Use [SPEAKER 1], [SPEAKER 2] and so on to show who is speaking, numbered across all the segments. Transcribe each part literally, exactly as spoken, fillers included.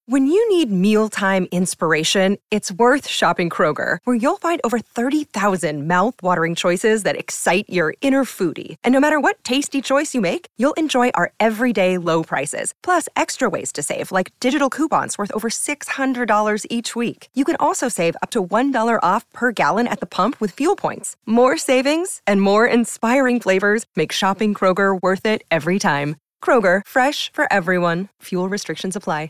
[SPEAKER 1] When you need mealtime inspiration, it's worth shopping Kroger, where you'll find over thirty thousand mouth-watering choices that excite your inner foodie. And no matter what tasty choice you make, you'll enjoy our everyday low prices, plus extra ways to save, like digital coupons worth over six hundred dollars each week. You can also save up to one dollar off per gallon at the pump with fuel points. More savings and more inspiring flavors make shopping Kroger worth it every time. Kroger, fresh for everyone. Fuel restrictions apply.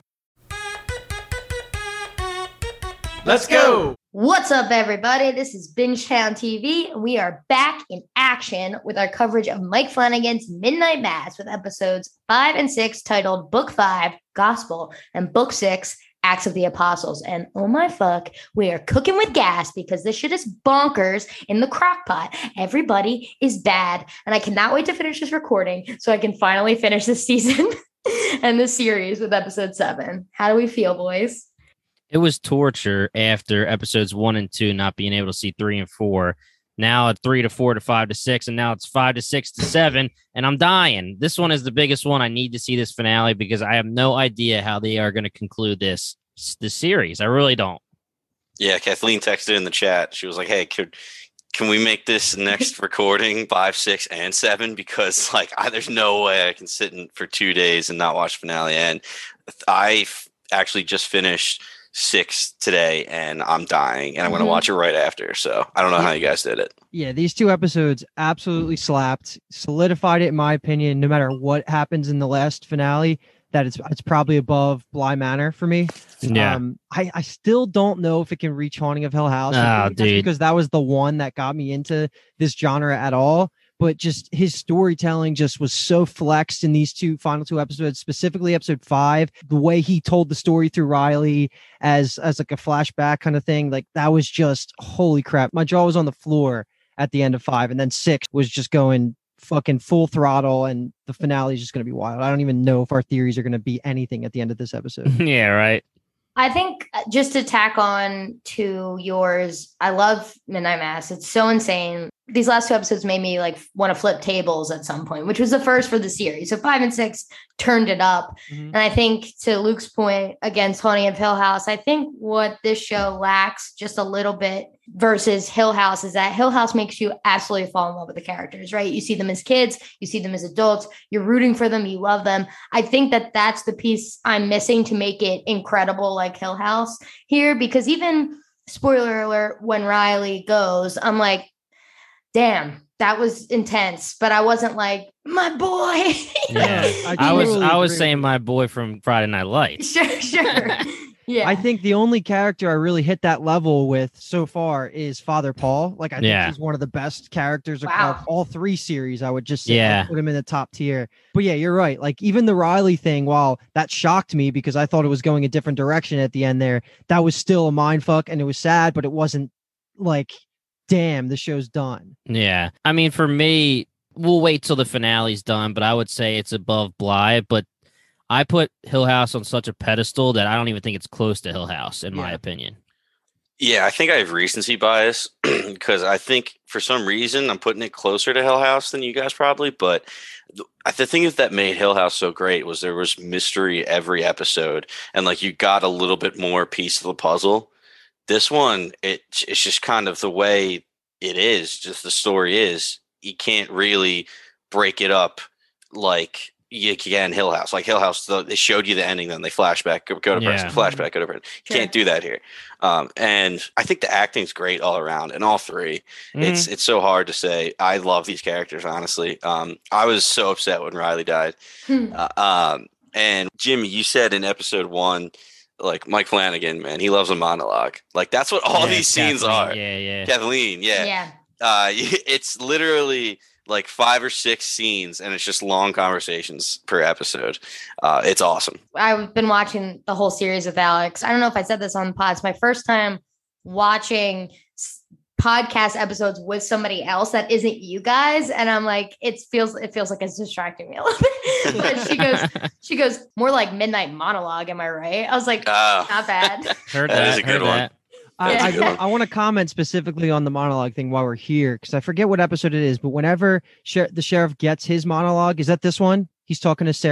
[SPEAKER 2] Let's go!
[SPEAKER 3] What's up, everybody? This is Bingetown T V, and we are back in action with our coverage of Mike Flanagan's Midnight Mass with episodes five and six titled Book five, Gospel, and Book six, Acts of the Apostles. And oh my fuck, we are cooking with gas because this shit is bonkers in the crock pot. Everybody is bad, and I cannot wait to finish this recording so I can finally finish this season and this series with episode seven. How do we feel, boys?
[SPEAKER 4] It was torture after episodes one and two not being able to see three and four. Now it's three to four to five to six, and now it's five to six to seven, and I'm dying. This one is the biggest one. I need to see this finale because I have no idea how they are going to conclude this this series. I really don't.
[SPEAKER 2] Yeah, Kathleen texted in the chat. She was like, "Hey, could can we make this next recording five, six, and seven? Because like, I, there's no way I can sit in for two days and not watch finale." And I f- actually just finished six today, and I'm dying, and I'm mm-hmm. going to watch it right after. So I don't know how you guys did it.
[SPEAKER 5] Yeah, these two episodes absolutely slapped, solidified it, in my opinion, no matter what happens in the last finale, that it's it's probably above Bly Manor for me.
[SPEAKER 4] Yeah.
[SPEAKER 5] Um, I, I still don't know if it can reach Haunting of Hill House.
[SPEAKER 4] Oh, dude.
[SPEAKER 5] Because that was the one that got me into this genre at all. But just his storytelling just was so flexed in these two final two episodes, specifically episode five, the way he told the story through Riley as, as like a flashback kind of thing. Like that was just, holy crap. My jaw was on the floor at the end of five. And then six was just going fucking full throttle. And the finale is just going to be wild. I don't even know if our theories are going to be anything at the end of this episode.
[SPEAKER 4] Yeah, right.
[SPEAKER 3] I think just to tack on to yours, I love Midnight Mass. It's so insane. These last two episodes made me like want to flip tables at some point, which was the first for the series. So five and six turned it up. Mm-hmm. And I think to Luke's point against Haunting of Hill House, I think what this show lacks just a little bit versus Hill House is that Hill House makes you absolutely fall in love with the characters, right? You see them as kids, you see them as adults, you're rooting for them, you love them. I think that that's the piece I'm missing to make it incredible like Hill House here, because even, spoiler alert, when Riley goes, I'm like, damn, that was intense, but I wasn't like, my boy.
[SPEAKER 4] Yeah, I, I was really I was saying my boy from Friday Night Lights.
[SPEAKER 3] Sure, sure. Yeah.
[SPEAKER 5] I think the only character I really hit that level with so far is Father Paul. Like I think
[SPEAKER 4] yeah.
[SPEAKER 5] he's one of the best characters
[SPEAKER 3] wow.
[SPEAKER 5] across all three series. I would just say
[SPEAKER 4] yeah.
[SPEAKER 5] put him in the top tier. But yeah, you're right. Like even the Riley thing, while that shocked me because I thought it was going a different direction at the end there, that was still a mind fuck and it was sad, but it wasn't like, damn, the show's done.
[SPEAKER 4] Yeah. I mean, for me, we'll wait till the finale's done, but I would say it's above Bly. But I put Hill House on such a pedestal that I don't even think it's close to Hill House, in yeah. my opinion.
[SPEAKER 2] Yeah, I think I have recency bias because I think for some reason I'm putting it closer to Hill House than you guys probably. But the, the thing that made Hill House so great was there was mystery every episode, and like you got a little bit more piece of the puzzle. This one, it it's just kind of the way it is, just the story is. You can't really break it up like you can Hill House. Like Hill House, they showed you the ending, then they flashback, go, go to
[SPEAKER 4] yeah.
[SPEAKER 2] person, flashback, go to person. You sure. can't do that here. Um, and I think the acting's great all around, and all three. Mm-hmm. It's it's so hard to say. I love these characters, honestly. Um, I was so upset when Riley died.
[SPEAKER 3] Hmm.
[SPEAKER 2] Uh, um, and Jimmy, you said in episode one, like Mike Flanagan, man, he loves a monologue. Like that's what all
[SPEAKER 4] yeah,
[SPEAKER 2] these scenes
[SPEAKER 4] Kathleen,
[SPEAKER 2] are.
[SPEAKER 4] Yeah, yeah.
[SPEAKER 2] Kathleen, yeah.
[SPEAKER 3] Yeah.
[SPEAKER 2] Uh, it's literally like five or six scenes, and it's just long conversations per episode. Uh, it's awesome.
[SPEAKER 3] I've been watching the whole series with Alex. I don't know if I said this on the pod. It's my first time watching podcast episodes with somebody else that isn't you guys, and I'm like, it feels it feels like it's distracting me a little bit. But she goes, she goes more like midnight monologue. Am I right? I was like,
[SPEAKER 2] uh,
[SPEAKER 3] not bad.
[SPEAKER 4] Heard
[SPEAKER 2] that,
[SPEAKER 4] that
[SPEAKER 2] is a good one.
[SPEAKER 4] That.
[SPEAKER 5] I, I, I want to comment specifically on the monologue thing while we're here, because I forget what episode it is, but whenever Sher- the sheriff gets his monologue, is that this one? He's talking to Sarah,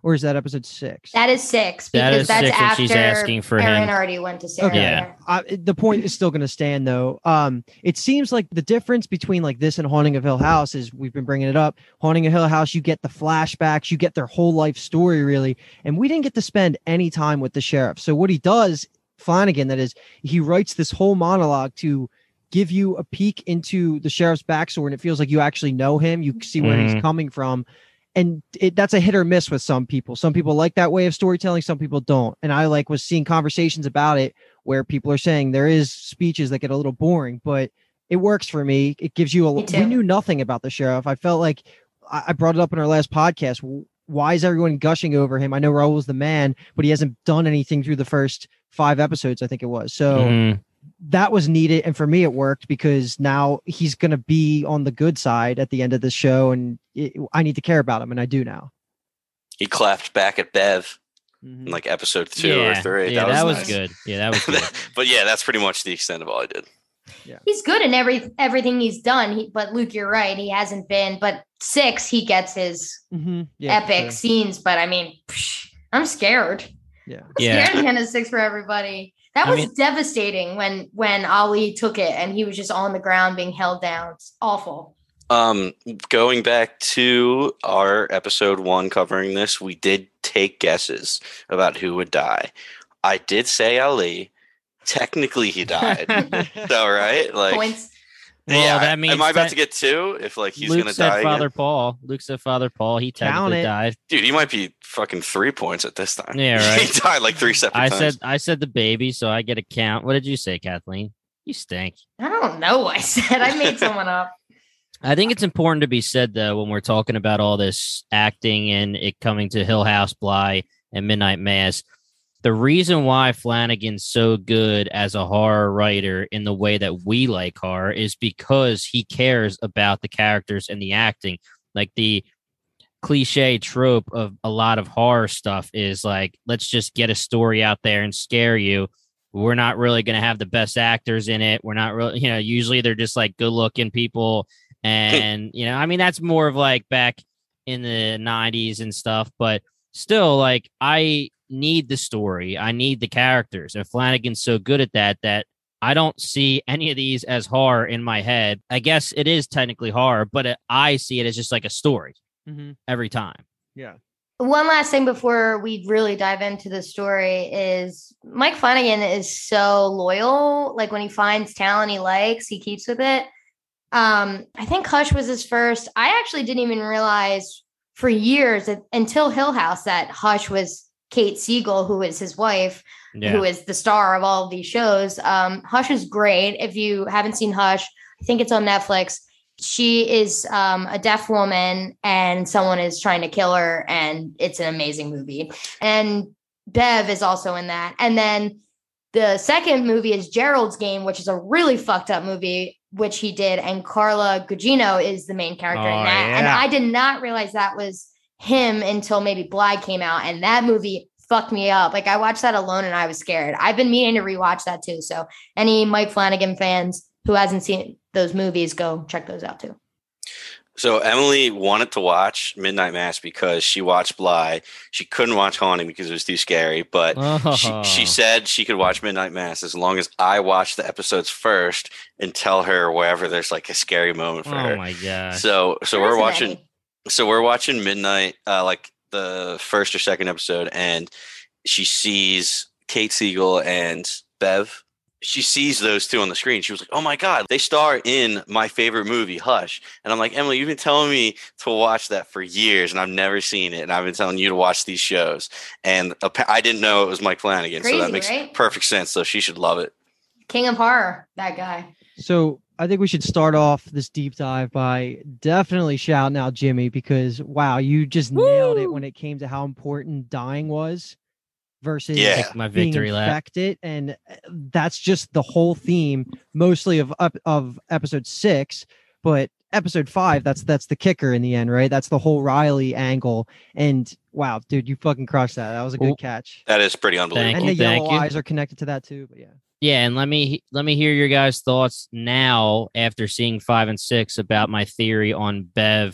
[SPEAKER 5] or is that episode six?
[SPEAKER 3] That is six
[SPEAKER 4] That
[SPEAKER 3] because
[SPEAKER 4] is
[SPEAKER 3] that's
[SPEAKER 4] six, and
[SPEAKER 3] after
[SPEAKER 4] she's asking for
[SPEAKER 3] Aaron
[SPEAKER 4] him.
[SPEAKER 3] already went to Sarah.
[SPEAKER 5] Okay.
[SPEAKER 4] Yeah.
[SPEAKER 5] Uh, the point is still going to stand though. Um, it seems like the difference between like this and Haunting of Hill House is we've been bringing it up. Haunting of Hill House, you get the flashbacks, you get their whole life story really, and we didn't get to spend any time with the sheriff. So what he does, Flanagan, that is, he writes this whole monologue to give you a peek into the sheriff's backstory, and it feels like you actually know him. You see where
[SPEAKER 4] Mhm.
[SPEAKER 5] he's coming from. And it, that's a hit or miss with some people. Some people like that way of storytelling. Some people don't. And I like was seeing conversations about it where people are saying there is speeches that get a little boring, but it works for me. It gives you a,
[SPEAKER 3] Me too.
[SPEAKER 5] we knew nothing about the sheriff. I felt like I, I brought it up in our last podcast. Why is everyone gushing over him? I know Raul was the man, but he hasn't done anything through the first five episodes, I think it was. So
[SPEAKER 4] Mhm.
[SPEAKER 5] that was needed. And for me, it worked because now he's going to be on the good side at the end of the show. And it, I need to care about him. And I do now.
[SPEAKER 2] He clapped back at Bev
[SPEAKER 5] Mhm.
[SPEAKER 2] in like episode two
[SPEAKER 4] yeah.
[SPEAKER 2] or three.
[SPEAKER 4] Yeah, that, was,
[SPEAKER 2] nice.
[SPEAKER 4] good. Yeah, that was good.
[SPEAKER 2] But yeah, that's pretty much the extent of all I did.
[SPEAKER 3] He's good in every everything he's done. He, but Luke, you're right. He hasn't been. But six, he gets his
[SPEAKER 5] Mhm. Yeah, for
[SPEAKER 3] epic
[SPEAKER 5] sure.
[SPEAKER 3] scenes. But I mean, psh, I'm scared.
[SPEAKER 5] Yeah.
[SPEAKER 3] I'm
[SPEAKER 4] Yeah.
[SPEAKER 3] scared again is six for everybody. That
[SPEAKER 4] I
[SPEAKER 3] was
[SPEAKER 4] mean-
[SPEAKER 3] devastating when when Ali took it and he was just on the ground being held down. It's awful.
[SPEAKER 2] Um, going back to our episode one covering this, we did take guesses about who would die. I did say Ali. Technically, he died. So right, like,
[SPEAKER 3] Points.
[SPEAKER 4] Well,
[SPEAKER 2] yeah.
[SPEAKER 4] that means
[SPEAKER 2] am I about
[SPEAKER 4] that-
[SPEAKER 2] to get two? If like he's
[SPEAKER 4] Luke
[SPEAKER 2] gonna
[SPEAKER 4] said
[SPEAKER 2] die,
[SPEAKER 4] Father
[SPEAKER 2] again?
[SPEAKER 4] Paul. Luke said Father Paul. He
[SPEAKER 5] Count
[SPEAKER 4] technically
[SPEAKER 5] it.
[SPEAKER 4] died.
[SPEAKER 2] Dude, he might be fucking three points at this time.
[SPEAKER 4] Yeah, right.
[SPEAKER 2] he died like three separate
[SPEAKER 4] I
[SPEAKER 2] times.
[SPEAKER 4] said I said the baby, so I get a count. What did you say, Kathleen? You stink.
[SPEAKER 3] I don't know what I said. I made someone up.
[SPEAKER 4] I think it's important to be said though when we're talking about all this acting and it coming to Hill House, Bly, and Midnight Mass. The reason why Flanagan's so good as a horror writer in the way that we like horror is because he cares about the characters and the acting. Like the cliche trope of a lot of horror stuff is like, let's just get a story out there and scare you. We're not really going to have the best actors in it. We're not really, you know, usually they're just like good looking people. And, you know, I mean, that's more of like back in the nineties and stuff, but still, like, I need the story. I need the characters. And Flanagan's so good at that that I don't see any of these as horror in my head. I guess it is technically horror, but it, I see it as just like a story
[SPEAKER 5] Mhm.
[SPEAKER 4] every time.
[SPEAKER 5] Yeah.
[SPEAKER 3] One last thing before we really dive into the story is Mike Flanagan is so loyal. Like when he finds talent he likes, he keeps with it. Um, I think Hush was his first. I actually didn't even realize for years that, until Hill House that Hush was Kate Siegel, who is his wife,
[SPEAKER 4] Yeah.
[SPEAKER 3] who is the star of all of these shows. Um, Hush is great. If you haven't seen Hush, I think it's on Netflix. She is um, a deaf woman and someone is trying to kill her, and it's an amazing movie. And Bev is also in that. And then the second movie is Gerald's Game, which is a really fucked up movie, which he did. And Carla Gugino is the main character
[SPEAKER 4] Oh,
[SPEAKER 3] in that. And
[SPEAKER 4] yeah.
[SPEAKER 3] I did not realize that was him until maybe Bly came out. And that movie fucked me up. Like I watched that alone and I was scared. I've been meaning to rewatch that too. So any Mike Flanagan fans who hasn't seen those movies, go check those out too.
[SPEAKER 2] So Emily wanted to watch Midnight Mass because she watched Bly. She couldn't watch Haunting because it was too scary, but
[SPEAKER 4] Oh.
[SPEAKER 2] she, she said she could watch Midnight Mass as long as I watch the episodes first and tell her wherever there's like a scary moment for
[SPEAKER 4] Oh
[SPEAKER 2] her.
[SPEAKER 4] my god.
[SPEAKER 2] So so
[SPEAKER 3] There
[SPEAKER 2] we're
[SPEAKER 3] isn't
[SPEAKER 2] watching
[SPEAKER 3] any.
[SPEAKER 2] so we're watching Midnight, uh, like the first or second episode, and she sees Kate Siegel and Bev. She sees those two on the screen. She was like, oh my God, they star in my favorite movie, Hush. And I'm like, Emily, you've been telling me to watch that for years and I've never seen it. And I've been telling you to watch these shows. And appa- I didn't know it was Mike Flanagan. so
[SPEAKER 3] Crazy,
[SPEAKER 2] that makes
[SPEAKER 3] right?
[SPEAKER 2] perfect sense. So she should love it.
[SPEAKER 3] King of Horror, that guy.
[SPEAKER 5] So I think we should start off this deep dive by definitely shouting out Jimmy because wow, you just nailed it
[SPEAKER 3] Woo!
[SPEAKER 5] when it came to how important dying was versus
[SPEAKER 2] Yeah.
[SPEAKER 4] Take my
[SPEAKER 5] being
[SPEAKER 4] victory lap.
[SPEAKER 5] infected, and uh, that's just the whole theme, mostly of up of episode six, but episode five, that's that's the kicker in the end, right? That's the whole Riley angle, and wow, dude, you fucking crushed that. That was a good
[SPEAKER 4] Well,
[SPEAKER 5] catch.
[SPEAKER 2] That is pretty unbelievable.
[SPEAKER 5] And the
[SPEAKER 4] you, thank
[SPEAKER 5] yellow
[SPEAKER 4] you.
[SPEAKER 5] eyes are connected to that too, but yeah.
[SPEAKER 4] Yeah, and let me let me hear your guys' thoughts now after seeing five and six about my theory on Bev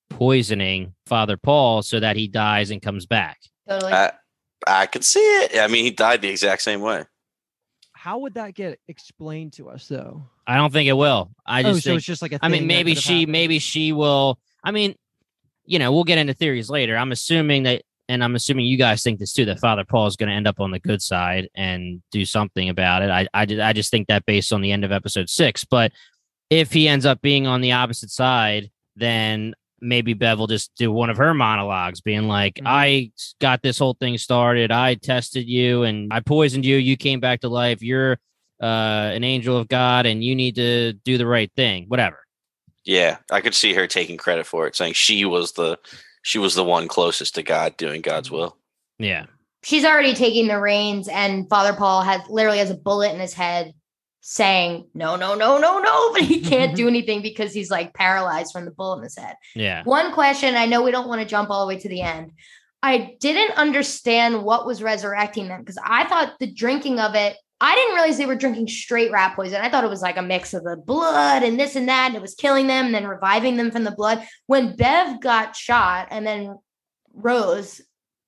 [SPEAKER 4] poisoning Father Paul so that he dies and comes back.
[SPEAKER 3] Totally.
[SPEAKER 2] I, I could see it. I mean, he died the exact same way.
[SPEAKER 5] How would that get explained to us, though?
[SPEAKER 4] I don't think it will. I
[SPEAKER 5] Oh,
[SPEAKER 4] just
[SPEAKER 5] so
[SPEAKER 4] think,
[SPEAKER 5] it's just like a
[SPEAKER 4] I mean,
[SPEAKER 5] thing that
[SPEAKER 4] maybe
[SPEAKER 5] could have
[SPEAKER 4] she,
[SPEAKER 5] happened.
[SPEAKER 4] maybe she will. I mean, you know, we'll get into theories later. I'm assuming that, and I'm assuming you guys think this too, that Father Paul is going to end up on the good side and do something about it. I, I, I just think that based on the end of episode six. But if he ends up being on the opposite side, then maybe Bev will just do one of her monologues being like,
[SPEAKER 5] Mhm.
[SPEAKER 4] I got this whole thing started. I tested you and I poisoned you. You came back to life. You're uh, an angel of God and you need to do the right thing, whatever.
[SPEAKER 2] Yeah, I could see her taking credit for it, saying she was the she was the one closest to God doing God's will.
[SPEAKER 4] Yeah.
[SPEAKER 3] She's already taking the reins, and Father Paul has literally has a bullet in his head saying, no, no, no, no, no, but he can't do anything because he's like paralyzed from the bullet in his head.
[SPEAKER 4] Yeah.
[SPEAKER 3] One question, I know we don't want to jump all the way to the end. I didn't understand what was resurrecting them because I thought the drinking of it, I didn't realize they were drinking straight rat poison. I thought it was like a mix of the blood and this and that, and it was killing them and then reviving them from the blood. When Bev got shot and then rose,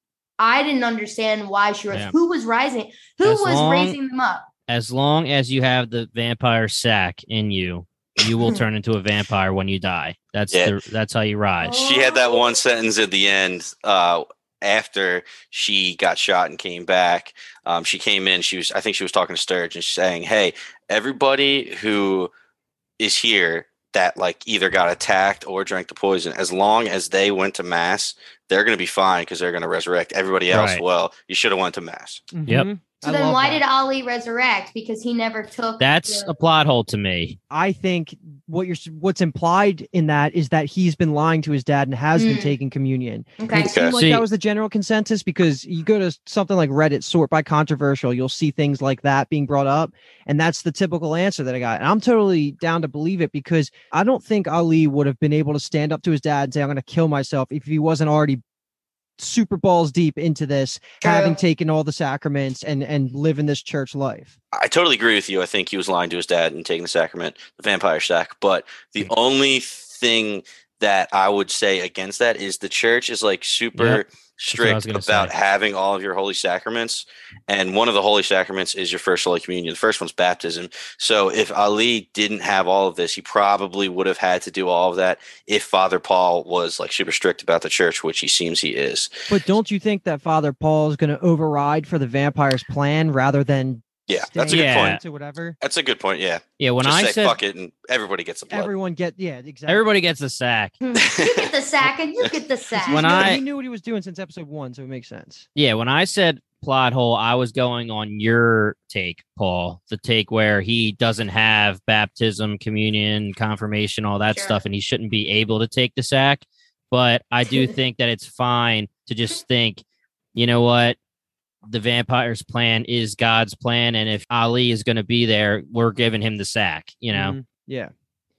[SPEAKER 3] I didn't understand why she rose.
[SPEAKER 4] Yeah.
[SPEAKER 3] Who was rising? Who
[SPEAKER 4] As
[SPEAKER 3] was
[SPEAKER 4] long-
[SPEAKER 3] raising them up?
[SPEAKER 4] As long as you have the vampire sac in you, you will turn into a vampire when you die. That's
[SPEAKER 2] Yeah.
[SPEAKER 4] the, that's how you rise.
[SPEAKER 2] She had that one sentence at the end uh, after she got shot and came back. Um, she came in. She was, I think, she was talking to Sturgeon, saying, "Hey, everybody who is here that like either got attacked or drank the poison, as long as they went to mass, they're going to be fine because they're going to resurrect everybody else.
[SPEAKER 4] Right.
[SPEAKER 2] Well, you should have went to mass."
[SPEAKER 4] Yep.
[SPEAKER 5] Mhm.
[SPEAKER 3] So
[SPEAKER 5] I
[SPEAKER 3] then
[SPEAKER 5] love
[SPEAKER 3] why
[SPEAKER 5] that.
[SPEAKER 3] did Ali resurrect? Because he never took
[SPEAKER 4] That's
[SPEAKER 3] the-
[SPEAKER 4] a plot hole to me.
[SPEAKER 5] I think what you're what's implied in that is that he's been lying to his dad and has been
[SPEAKER 3] Mm.
[SPEAKER 5] taking communion.
[SPEAKER 3] Okay.
[SPEAKER 5] It seemed like
[SPEAKER 4] See-
[SPEAKER 5] that was the general consensus because you go to something like Reddit, sort by controversial, you'll see things like that being brought up, and that's the typical answer that I got. And I'm totally down to believe it because I don't think Ali would have been able to stand up to his dad and say, "I'm going to kill myself," if he wasn't already super balls deep into this,
[SPEAKER 3] True.
[SPEAKER 5] having taken all the sacraments and and living this church life.
[SPEAKER 2] I totally agree with you. I think he was lying to his dad and taking the sacrament, the vampire sac. But the only thing that I would say against that is the church is like super
[SPEAKER 4] Yep. what I was
[SPEAKER 2] strict
[SPEAKER 4] gonna
[SPEAKER 2] about
[SPEAKER 4] say.
[SPEAKER 2] having all of your holy sacraments. And one of the holy sacraments is your first Holy Communion. The first one's baptism. So if Ali didn't have all of this, he probably would have had to do all of that if Father Paul was like super strict about the church, which he seems he is.
[SPEAKER 5] But don't you think that Father Paul is going to override for the vampire's plan rather than
[SPEAKER 2] Yeah, that's a
[SPEAKER 5] staying
[SPEAKER 2] good
[SPEAKER 4] Yeah.
[SPEAKER 2] point.
[SPEAKER 5] to whatever?
[SPEAKER 2] That's a good point. Yeah.
[SPEAKER 4] Yeah, when
[SPEAKER 2] Just
[SPEAKER 4] I
[SPEAKER 2] say
[SPEAKER 4] said
[SPEAKER 2] fuck it and everybody gets the blood.
[SPEAKER 5] Everyone get yeah exactly.
[SPEAKER 4] everybody gets a sack.
[SPEAKER 3] you get the sack and you get the sack.
[SPEAKER 4] When
[SPEAKER 5] He knew-
[SPEAKER 4] I-
[SPEAKER 5] he knew what he was doing since episode one, so it makes sense.
[SPEAKER 4] Yeah, when I said plot hole, I was going on your take, Paul. The take where he doesn't have baptism, communion, confirmation, all that
[SPEAKER 3] Sure.
[SPEAKER 4] stuff, and he shouldn't be able to take the sack. But I do think that it's fine to just think, you know what? The vampire's plan is God's plan, and if Ali is going to be there, we're giving him the sack. You know,
[SPEAKER 5] Mhm. Yeah.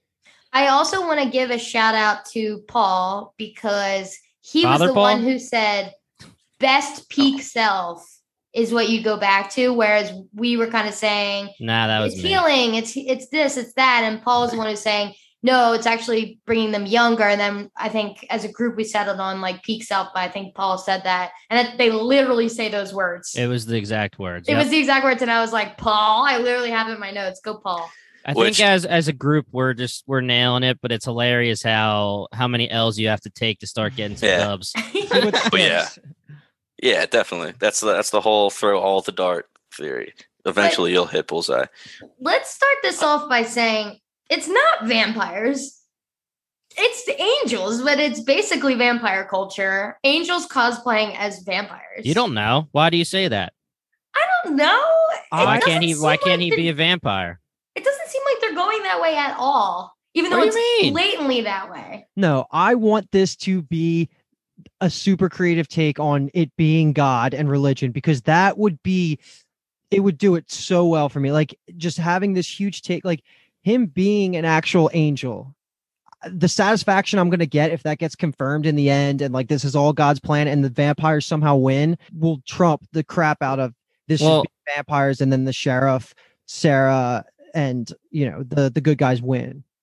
[SPEAKER 3] I also want to give a shout out to Paul because he
[SPEAKER 4] Father
[SPEAKER 3] was the
[SPEAKER 4] Paul?
[SPEAKER 3] one who said best peak self is what you go back to, whereas we were kind of saying
[SPEAKER 4] nah, that was
[SPEAKER 3] it's
[SPEAKER 4] me.
[SPEAKER 3] healing, it's it's this, it's that, and Paul was the one who's saying no, it's actually bringing them younger. And then I think as a group we settled on like peak self, but I think Paul said that, and that they literally say those words.
[SPEAKER 4] It was the exact words.
[SPEAKER 3] It
[SPEAKER 4] Yep.
[SPEAKER 3] was the exact words, and I was like, Paul, I literally have it in my notes. Go, Paul.
[SPEAKER 4] I
[SPEAKER 2] Which-
[SPEAKER 4] think as as a group we're just we're nailing it, but it's hilarious how how many L's you have to take to start getting some
[SPEAKER 2] Yeah.
[SPEAKER 4] dubs.
[SPEAKER 5] See what
[SPEAKER 2] But yeah.
[SPEAKER 5] sticks.
[SPEAKER 2] Yeah, definitely. That's the, that's the whole throw all the dart theory. Eventually, you'll hit bullseye.
[SPEAKER 3] Let's start this off by saying it's not vampires. It's the angels, but it's basically vampire culture. Angels cosplaying as vampires.
[SPEAKER 4] You don't know. Why do you say that?
[SPEAKER 3] I don't know. It
[SPEAKER 4] Why
[SPEAKER 3] doesn't
[SPEAKER 4] can't he
[SPEAKER 3] seem
[SPEAKER 4] why can't
[SPEAKER 3] like
[SPEAKER 4] he
[SPEAKER 3] they're-
[SPEAKER 4] be a vampire?
[SPEAKER 3] It doesn't seem like they're going that way at all. Even though
[SPEAKER 4] What
[SPEAKER 3] it's
[SPEAKER 4] do you mean?
[SPEAKER 3] blatantly that way.
[SPEAKER 5] No, I want this to be a super creative take on it being God and religion because that would be it would do it so well for me. Like just having this huge take, like him being an actual angel. The satisfaction I'm going to get if that gets confirmed in the end and like this is all God's plan and the vampires somehow win will trump the crap out of this
[SPEAKER 4] Well-
[SPEAKER 5] should be vampires and then the sheriff, Sarah, and you know the the good guys win.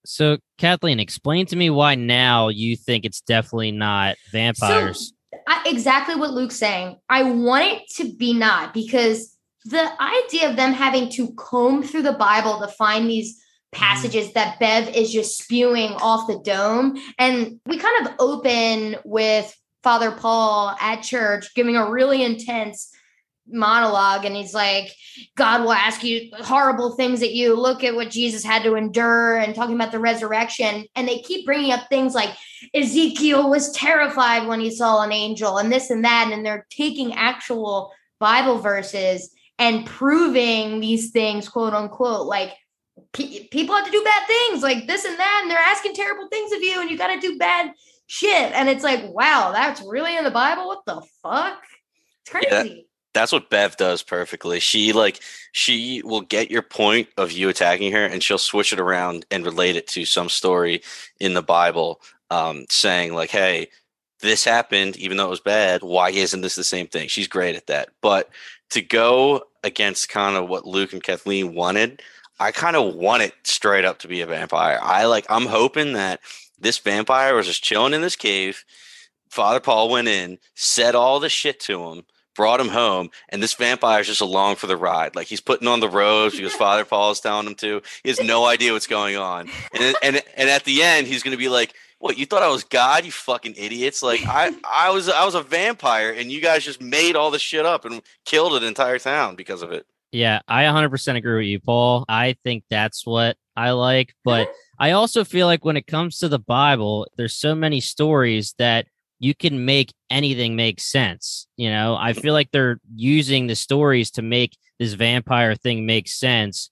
[SPEAKER 4] So, Kathleen, explain to me why now you think it's definitely not vampires.
[SPEAKER 3] So, I, exactly what Luke's saying. I want it to be not, because the idea of them having to comb through the Bible to find these passages that Bev is just spewing off the dome. And we kind of open with Father Paul at church giving a really intense monologue, and he's like, God will ask you horrible things at you. Look at what Jesus had to endure, and talking about the resurrection. And they keep bringing up things like Ezekiel was terrified when he saw an angel and this and that. And they're taking actual Bible verses and proving these things, quote unquote, like pe- people have to do bad things like this and that. And they're asking terrible things of you, and you got to do bad shit. And it's like, wow, that's really in the Bible. What the fuck? It's crazy.
[SPEAKER 2] Yeah. That's what Bev does perfectly. She like she will get your point of you attacking her, and she'll switch it around and relate it to some story in the Bible, um, saying like, "Hey, this happened, even though it was bad. Why isn't this the same thing?" She's great at that. But to go against kind of what Luke and Kathleen wanted, I kind of want it straight up to be a vampire. I like. I'm hoping that this vampire was just chilling in this cave. Father Paul went in, said all the shit to him, brought him home, and this vampire is just along for the ride. Like, he's putting on the robes because Father Paul is telling him to. He has no idea what's going on. And and and at the end, he's going to be like, "What, you thought I was God, you fucking idiots? Like, I I was I was a vampire, and you guys just made all this shit up and killed an entire town because of it."
[SPEAKER 4] Yeah, I one hundred percent agree with you, Paul. I think that's what I like. But I also feel like when it comes to the Bible, there's so many stories that you can make anything make sense. You know, I feel like they're using the stories to make this vampire thing make sense.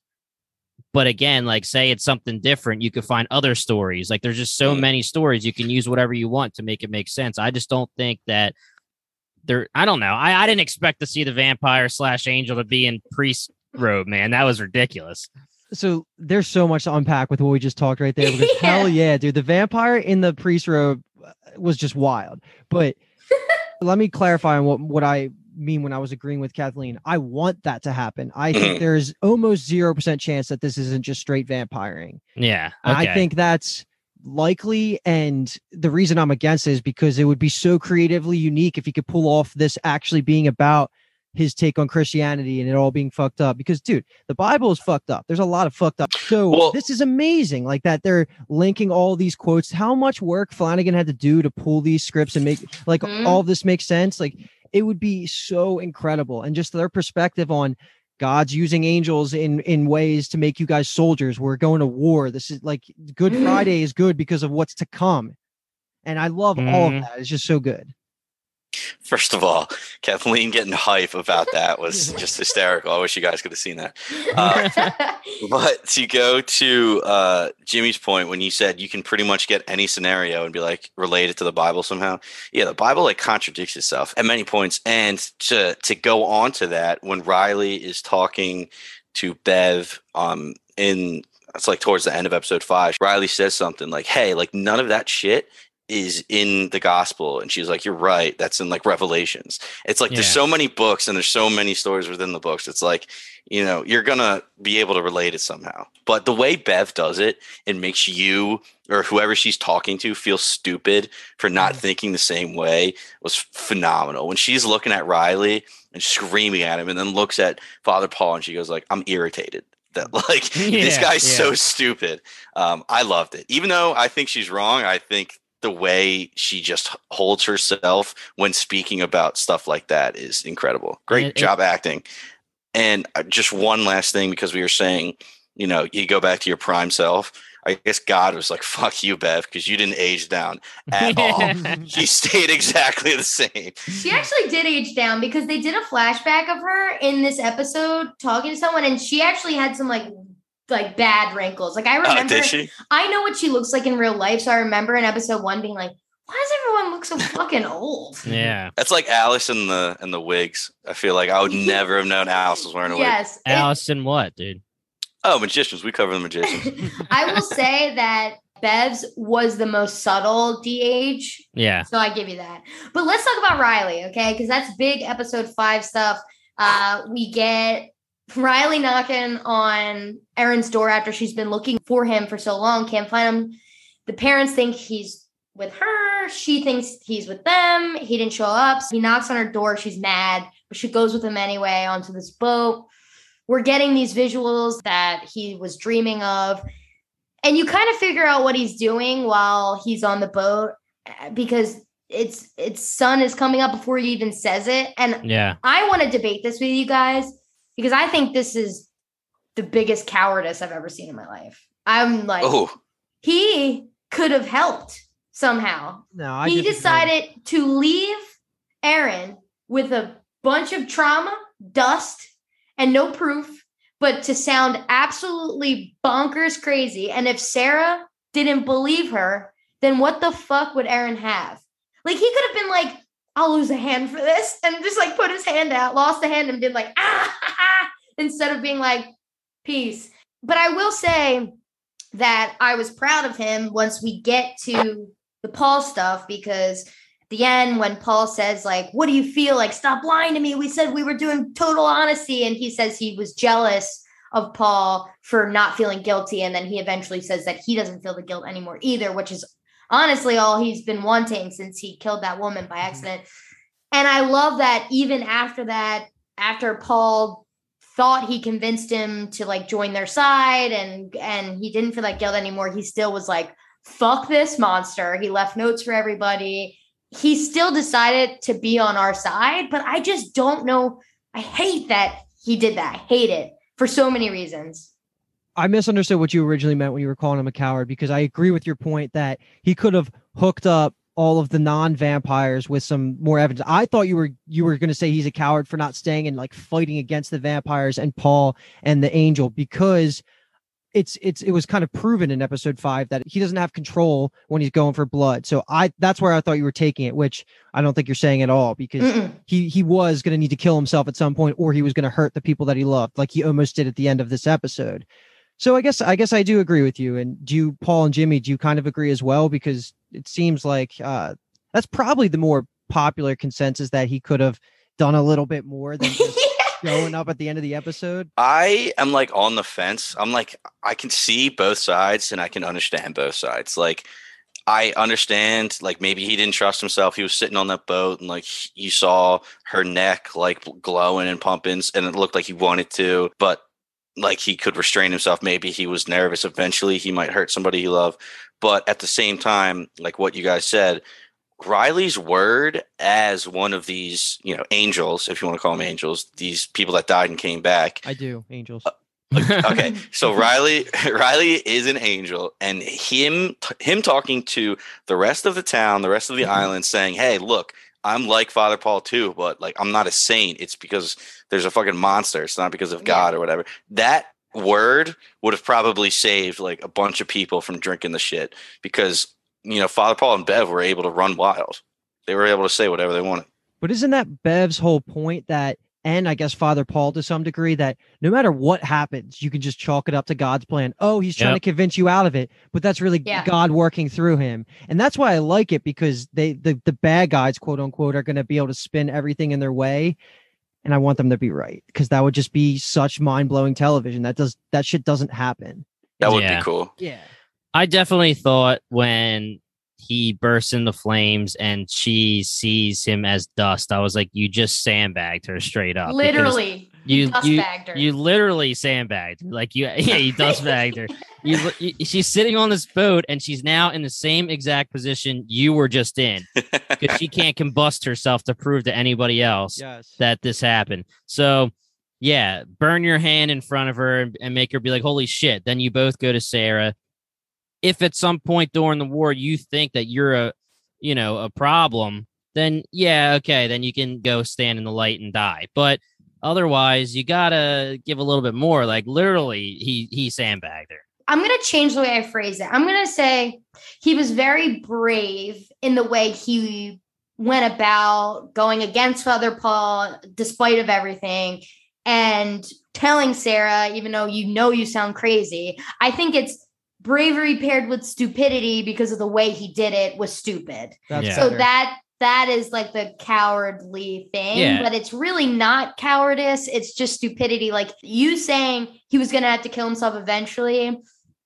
[SPEAKER 4] But again, like, say it's something different, you could find other stories. Like, there's just so many stories. You can use whatever you want to make it make sense. I just don't think that there, I don't know. I, I didn't expect to see the vampire slash angel to be in priest robe, man. That was ridiculous.
[SPEAKER 5] So there's so much to unpack with what we just talked right there. Because yeah. Hell yeah, dude. The vampire in the priest robe was just wild. But let me clarify on what, what I mean when I was agreeing with Kathleen. I want that to happen. I think there's almost zero percent chance that this isn't just straight vampiring.
[SPEAKER 4] Yeah. Okay.
[SPEAKER 5] I think that's likely. And the reason I'm against it is because it would be so creatively unique if he could pull off this actually being about his take on Christianity and it all being fucked up. Because, dude, the Bible is fucked up. There's a lot of fucked up. So well, this is amazing. Like that they're linking all these quotes. How much work Flanagan had to do to pull these scripts and make like mm-hmm. all of this make sense. Like, it would be so incredible. And just their perspective on God's using angels in, in ways to make you guys soldiers. We're going to war. This is like Good mm-hmm. Friday is good because of what's to come. And I love mm-hmm. all of that. It's just so good.
[SPEAKER 2] First of all, Kathleen getting hype about that was just hysterical. I wish you guys could have seen that. Uh, but to go to uh, Jimmy's point, when you said you can pretty much get any scenario and be like related to the Bible somehow. Yeah, the Bible like contradicts itself at many points. And to to go on to that, when Riley is talking to Bev um, in it's like towards the end of episode five, Riley says something like, "Hey, like none of that shit is in the gospel." And she's like, "You're right, that's in like Revelations." It's like yeah. there's so many books and there's so many stories within the books. It's like, you know, you're gonna be able to relate it somehow. But the way Bev does it, it makes you or whoever she's talking to feel stupid for not mm-hmm. thinking the same way was phenomenal. When she's looking at Riley and screaming at him and then looks at Father Paul and she goes like, "I'm irritated that like yeah, this guy's yeah. so stupid." Um, I loved it. Even though I think she's wrong, I think the way she just holds herself when speaking about stuff like that is incredible. Great it, job it, acting. And just one last thing, because we were saying, you know, you go back to your prime self. I guess God was like, "Fuck you, Bev," because you didn't age down at all. She stayed exactly the same.
[SPEAKER 3] She actually did age down because they did a flashback of her in this episode talking to someone, and she actually had some like like bad wrinkles. Like I remember, uh,
[SPEAKER 2] did she?
[SPEAKER 3] I know what she looks like in real life. So I remember in episode one being like, why does everyone look so fucking old?
[SPEAKER 4] Yeah.
[SPEAKER 2] That's like Alice in the in the wigs. I feel like I would never have known Alice was wearing a
[SPEAKER 3] yes,
[SPEAKER 2] wig.
[SPEAKER 3] It,
[SPEAKER 4] Alice in what, dude?
[SPEAKER 2] Oh, magicians. We cover the magicians.
[SPEAKER 3] I will say that Bev's was the most subtle de-age.
[SPEAKER 4] Yeah.
[SPEAKER 3] So I give you that. But let's talk about Riley, okay? Because that's big episode five stuff. Uh, we get Riley knocking on Erin's door after she's been looking for him for so long, can't find him. The parents think he's with her. She thinks he's with them. He didn't show up. So he knocks on her door. She's mad, but she goes with him anyway onto this boat. We're getting these visuals that he was dreaming of. And you kind of figure out what he's doing while he's on the boat because it's it's sun is coming up before he even says it. And
[SPEAKER 4] yeah,
[SPEAKER 3] I want to debate this with you guys because I think this is the biggest cowardice I've ever seen in my life. I'm like,
[SPEAKER 2] Oh,
[SPEAKER 3] he could have helped somehow.
[SPEAKER 5] No, I
[SPEAKER 3] he
[SPEAKER 5] disagree.
[SPEAKER 3] decided to leave Erin with a bunch of trauma, dust, and no proof, but to sound absolutely bonkers crazy. And if Sarah didn't believe her, then what the fuck would Erin have? Like, he could have been like, I'll lose a hand for this, and just like put his hand out, lost a hand, and did like, ah, ha, ha, instead of being like, peace. But I will say that I was proud of him once we get to the Paul stuff, because at the end, when Paul says, like, what do you feel? Like, stop lying to me. We said we were doing total honesty. And he says he was jealous of Paul for not feeling guilty. And then he eventually says that he doesn't feel the guilt anymore either, which is honestly all he's been wanting since he killed that woman by accident. And I love that even after that, after Paul thought he convinced him to like join their side and and he didn't feel like guilt anymore, he still was like, fuck this monster. He left notes for everybody. He still decided to be on our side, but I just don't know. I hate that he did that. I hate it for so many reasons.
[SPEAKER 5] I misunderstood what you originally meant when you were calling him a coward, because I agree with your point that he could have hooked up all of the non-vampires with some more evidence. I thought you were you were going to say he's a coward for not staying and like fighting against the vampires and Paul and the angel, because it's it's it was kind of proven in episode five that he doesn't have control when he's going for blood. So I that's where I thought you were taking it, which I don't think you're saying at all, because
[SPEAKER 3] Mm-mm.
[SPEAKER 5] he he was going to need to kill himself at some point, or he was going to hurt the people that he loved, like he almost did at the end of this episode. So I guess I guess I do agree with you. And do you, Paul and Jimmy, do you kind of agree as well? Because it seems like uh, that's probably the more popular consensus, that he could have done a little bit more than just showing up at the end of the episode.
[SPEAKER 2] I am like on the fence. I'm like, I can see both sides and I can understand both sides. Like, I understand, like, maybe he didn't trust himself. He was sitting on that boat and like you saw her neck like glowing and pumping and it looked like he wanted to, but like he could restrain himself. Maybe he was nervous. Eventually he might hurt somebody he loved. But at the same time, like what you guys said, Riley's word as one of these, you know, angels, if you want to call them angels, these people that died and came back.
[SPEAKER 5] I do. Angels.
[SPEAKER 2] Uh, okay. So Riley, Riley is an angel, and him, him talking to the rest of the town, the rest of the island saying, hey, look, I'm like Father Paul too, but like, I'm not a saint. It's because there's a fucking monster. It's not because of God
[SPEAKER 3] Yeah.
[SPEAKER 2] or whatever. That word would have probably saved like a bunch of people from drinking the shit, because, you know, Father Paul and Bev were able to run wild. They were able to say whatever they wanted.
[SPEAKER 5] But isn't that Bev's whole point, that, and I guess Father Paul to some degree, that no matter what happens, you can just chalk it up to God's plan. Oh, he's trying
[SPEAKER 4] Yep.
[SPEAKER 5] to convince you out of it, but that's really
[SPEAKER 3] Yeah.
[SPEAKER 5] God working through him. And that's why I like it, because they the, the bad guys, quote unquote, are going to be able to spin everything in their way. And I want them to be right, because that would just be such mind-blowing television. That does that shit doesn't happen.
[SPEAKER 2] That would
[SPEAKER 4] Yeah.
[SPEAKER 2] be cool.
[SPEAKER 5] Yeah.
[SPEAKER 4] I definitely thought when he bursts into flames and she sees him as dust, I was like, you just sandbagged her straight up. because
[SPEAKER 3] Literally.
[SPEAKER 4] You,
[SPEAKER 3] dust
[SPEAKER 4] you,
[SPEAKER 3] bagged her.
[SPEAKER 4] you literally sandbagged her. Like you, yeah, you dust bagged her. You, you, she's sitting on this boat and she's now in the same exact position you were just in, because she can't combust herself to prove to anybody else
[SPEAKER 5] Yes.
[SPEAKER 4] that this happened. So yeah, burn your hand in front of her and, and make her be like, holy shit. Then you both go to Sarah. If at some point during the war you think that you're a, you know, a problem, then yeah, okay, then you can go stand in the light and die. But otherwise, you gotta give a little bit more. Like literally, he he sandbagged her.
[SPEAKER 3] I'm going to change the way I phrase it. I'm going to say he was very brave in the way he went about going against Father Paul, despite of everything, and telling Sarah, even though you know you sound crazy. I think it's bravery paired with stupidity, because of the way he did it was stupid.
[SPEAKER 5] That's
[SPEAKER 4] Yeah.
[SPEAKER 3] So
[SPEAKER 5] better.
[SPEAKER 3] that that is like the cowardly thing,
[SPEAKER 4] Yeah.
[SPEAKER 3] but it's really not cowardice. It's just stupidity. Like you saying he was going to have to kill himself eventually.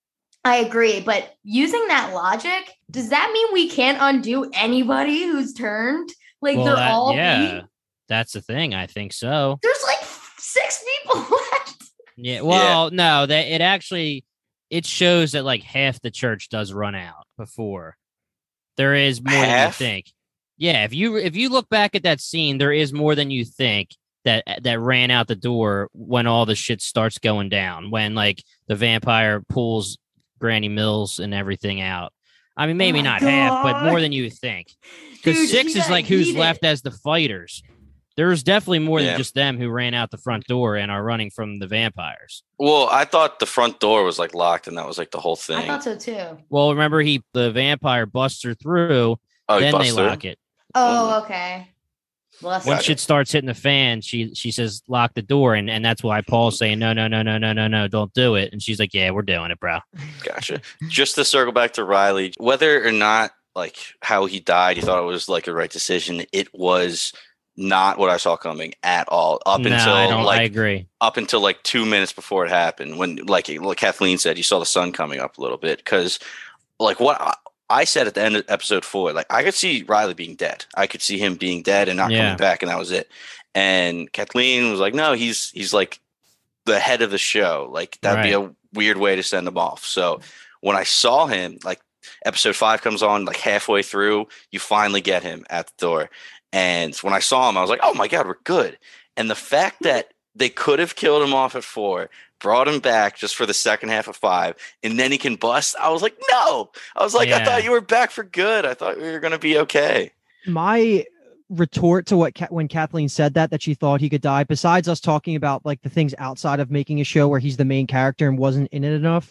[SPEAKER 3] I agree. But using that logic, does that mean we can't undo anybody who's turned? Like
[SPEAKER 4] Well,
[SPEAKER 3] they're
[SPEAKER 4] that-
[SPEAKER 3] all
[SPEAKER 4] yeah,
[SPEAKER 3] beat?
[SPEAKER 4] that's the thing. I think so.
[SPEAKER 3] There's like six people left.
[SPEAKER 4] Yeah. Well, no, that it actually it shows that like half the church does run out before. There is more than you
[SPEAKER 2] Half?
[SPEAKER 4] think. Yeah, if you if you look back at that scene, there is more than you think that that ran out the door when all the shit starts going down. When like the vampire pulls Granny Mills and everything out. I mean, maybe
[SPEAKER 3] Oh my
[SPEAKER 4] not half, but
[SPEAKER 3] God.
[SPEAKER 4] more than you think. Because
[SPEAKER 3] Dude,
[SPEAKER 4] six
[SPEAKER 3] she
[SPEAKER 4] is
[SPEAKER 3] got
[SPEAKER 4] like who's
[SPEAKER 3] heated.
[SPEAKER 4] left as the fighters. There's definitely more
[SPEAKER 2] Yeah.
[SPEAKER 4] than just them who ran out the front door and are running from the vampires.
[SPEAKER 2] Well, I thought the front door was like locked, and that was like the whole thing.
[SPEAKER 3] I thought so too.
[SPEAKER 4] Well, remember he the vampire busts her through,
[SPEAKER 2] oh, he
[SPEAKER 4] then they
[SPEAKER 2] bust through?
[SPEAKER 4] lock it.
[SPEAKER 3] Oh, okay. Well, that's
[SPEAKER 4] When
[SPEAKER 2] Gotcha.
[SPEAKER 4] shit starts hitting the fan, she she says lock the door, and, and that's why Paul's saying no no no no no no no don't do it, and she's like yeah we're doing it, bro.
[SPEAKER 2] Gotcha. Just to circle back to Riley, whether or not like how he died, you thought it was like a right decision. It was not what I saw coming at all. Up
[SPEAKER 4] No,
[SPEAKER 2] until
[SPEAKER 4] I don't. I
[SPEAKER 2] like
[SPEAKER 4] agree.
[SPEAKER 2] up until like two minutes before it happened, when like, like Kathleen said, you saw the sun coming up a little bit because like what I, I said at the end of episode four, like I could see Riley being dead. I could see him being dead and not
[SPEAKER 4] Yeah.
[SPEAKER 2] coming back, and that was it. And Kathleen was like, no, he's he's like the head of the show. Like that'd be a weird way to send him off. So when I saw him, like episode five comes on, like halfway through, you finally get him at the door. And when I saw him, I was like, oh my God, we're good. And the fact that they could have killed him off at four, brought him back just for the second half of five, and then he can bust. I was like, no. I was like, I
[SPEAKER 4] Yeah.
[SPEAKER 2] thought you were back for good. I thought we were going to be okay.
[SPEAKER 5] My retort to what Ka- when Kathleen said that that she thought he could die, besides us talking about like the things outside of making a show where he's the main character and wasn't in it enough,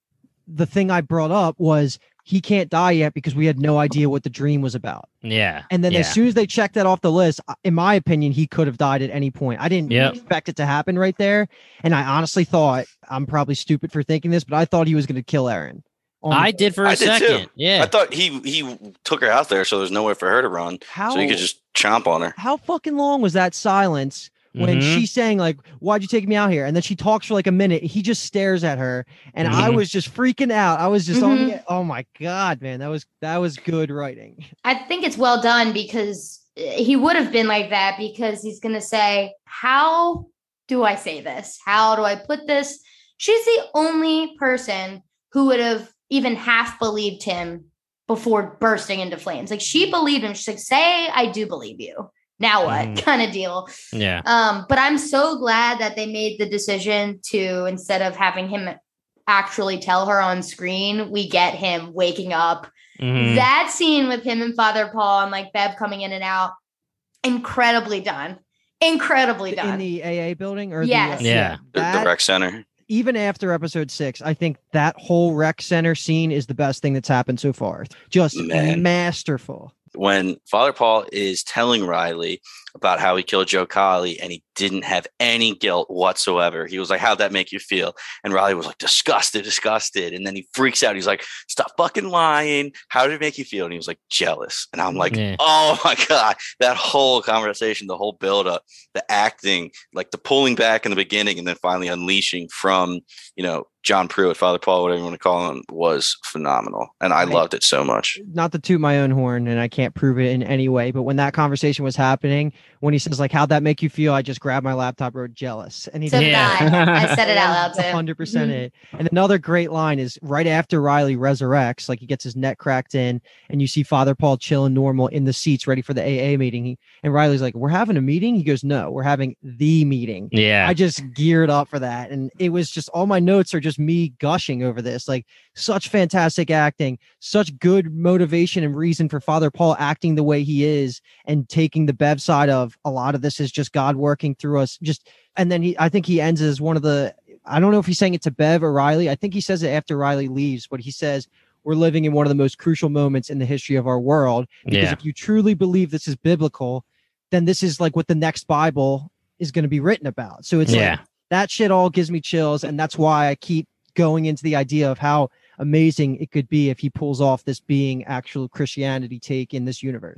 [SPEAKER 5] the thing I brought up was he can't die yet because we had no idea what the dream was about.
[SPEAKER 4] Yeah.
[SPEAKER 5] And then
[SPEAKER 4] yeah.
[SPEAKER 5] as soon as they checked that off the list, uh, in my opinion, he could have died at any point. I didn't
[SPEAKER 4] Yep.
[SPEAKER 5] expect it to happen right there. And I honestly thought, I'm probably stupid for thinking this, but I thought he was going to kill Aaron. On
[SPEAKER 4] I
[SPEAKER 5] the-
[SPEAKER 4] did for a
[SPEAKER 2] I did too.
[SPEAKER 4] second. Yeah.
[SPEAKER 2] I thought he he took her out there, so there's nowhere for her to run,
[SPEAKER 5] How,
[SPEAKER 2] so he could just chomp on her.
[SPEAKER 5] how fucking long was that silence when
[SPEAKER 4] Mhm.
[SPEAKER 5] she's saying like, why'd you take me out here? And then she talks for like a minute. He just stares at her. And I
[SPEAKER 4] Mhm.
[SPEAKER 5] was just freaking out. I was just on
[SPEAKER 3] Mhm.
[SPEAKER 5] the, oh my God, man, that was, that was good writing.
[SPEAKER 3] I think it's well done because he would have been like that because he's going to say, how do I say this? How do I put this? She's the only person who would have even half believed him before bursting into flames. Like she believed him. She's like, say, I do believe you. Now what
[SPEAKER 4] Mhm.
[SPEAKER 3] kind of deal?
[SPEAKER 4] yeah.
[SPEAKER 3] Um, but I'm so glad that they made the decision to, instead of having him actually tell her on screen, we get him waking up.
[SPEAKER 4] Mhm.
[SPEAKER 3] That scene with him and Father Paul and like Bev coming in and out, incredibly done. Incredibly done.
[SPEAKER 5] In the A A building or
[SPEAKER 3] Yes.
[SPEAKER 5] the,
[SPEAKER 4] Yeah.
[SPEAKER 2] The,
[SPEAKER 5] that-
[SPEAKER 2] the rec center.
[SPEAKER 5] even after episode six, I think that whole rec center scene is the best thing that's happened so far. Just
[SPEAKER 2] Man.
[SPEAKER 5] masterful.
[SPEAKER 2] When Father Paul is telling Riley about how he killed Joe Collie and he didn't have any guilt whatsoever, he was like, how'd that make you feel? And Riley was like, disgusted, disgusted. And then he freaks out. He's like, stop fucking lying. How did it make you feel? And he was like, jealous. And I'm like,
[SPEAKER 4] Yeah.
[SPEAKER 2] oh my God, that whole conversation, the whole buildup, the acting, like the pulling back in the beginning and then finally unleashing from, you know, John Pruitt, Father Paul, whatever you want to call him, was phenomenal. And I
[SPEAKER 5] Right.
[SPEAKER 2] loved it so much.
[SPEAKER 5] Not to toot my own horn, and I can't prove it in any way, but when that conversation was happening, when he says like, how'd that make you feel? I just grabbed my laptop, wrote jealous. And he
[SPEAKER 3] So
[SPEAKER 5] did
[SPEAKER 3] did I. I said it out loud too.
[SPEAKER 5] one hundred percent
[SPEAKER 3] Mhm.
[SPEAKER 5] it. And another great line is right after Riley resurrects, like he gets his neck cracked in, and you see Father Paul chilling normal in the seats, ready for the A A meeting. He, and Riley's like, we're having a meeting? He goes, no, we're having the meeting.
[SPEAKER 4] Yeah.
[SPEAKER 5] I just geared up for that. And it was just all my notes are just me gushing over this. Like such fantastic acting, such good motivation and reason for Father Paul acting the way he is and taking the Bev side of a lot of this is just God working through us. Just and then he I think he ends as one of the I don't know if he's saying it to Bev or Riley. I think he says it after Riley leaves, but he says we're living in one of the most crucial moments in the history of our world. Because
[SPEAKER 4] Yeah.
[SPEAKER 5] if you truly believe this is biblical, then this is like what the next Bible is going to be written about. So it's
[SPEAKER 4] Yeah.
[SPEAKER 5] like that shit all gives me chills. And that's why I keep going into the idea of how amazing it could be if he pulls off this being actual Christianity take in this universe.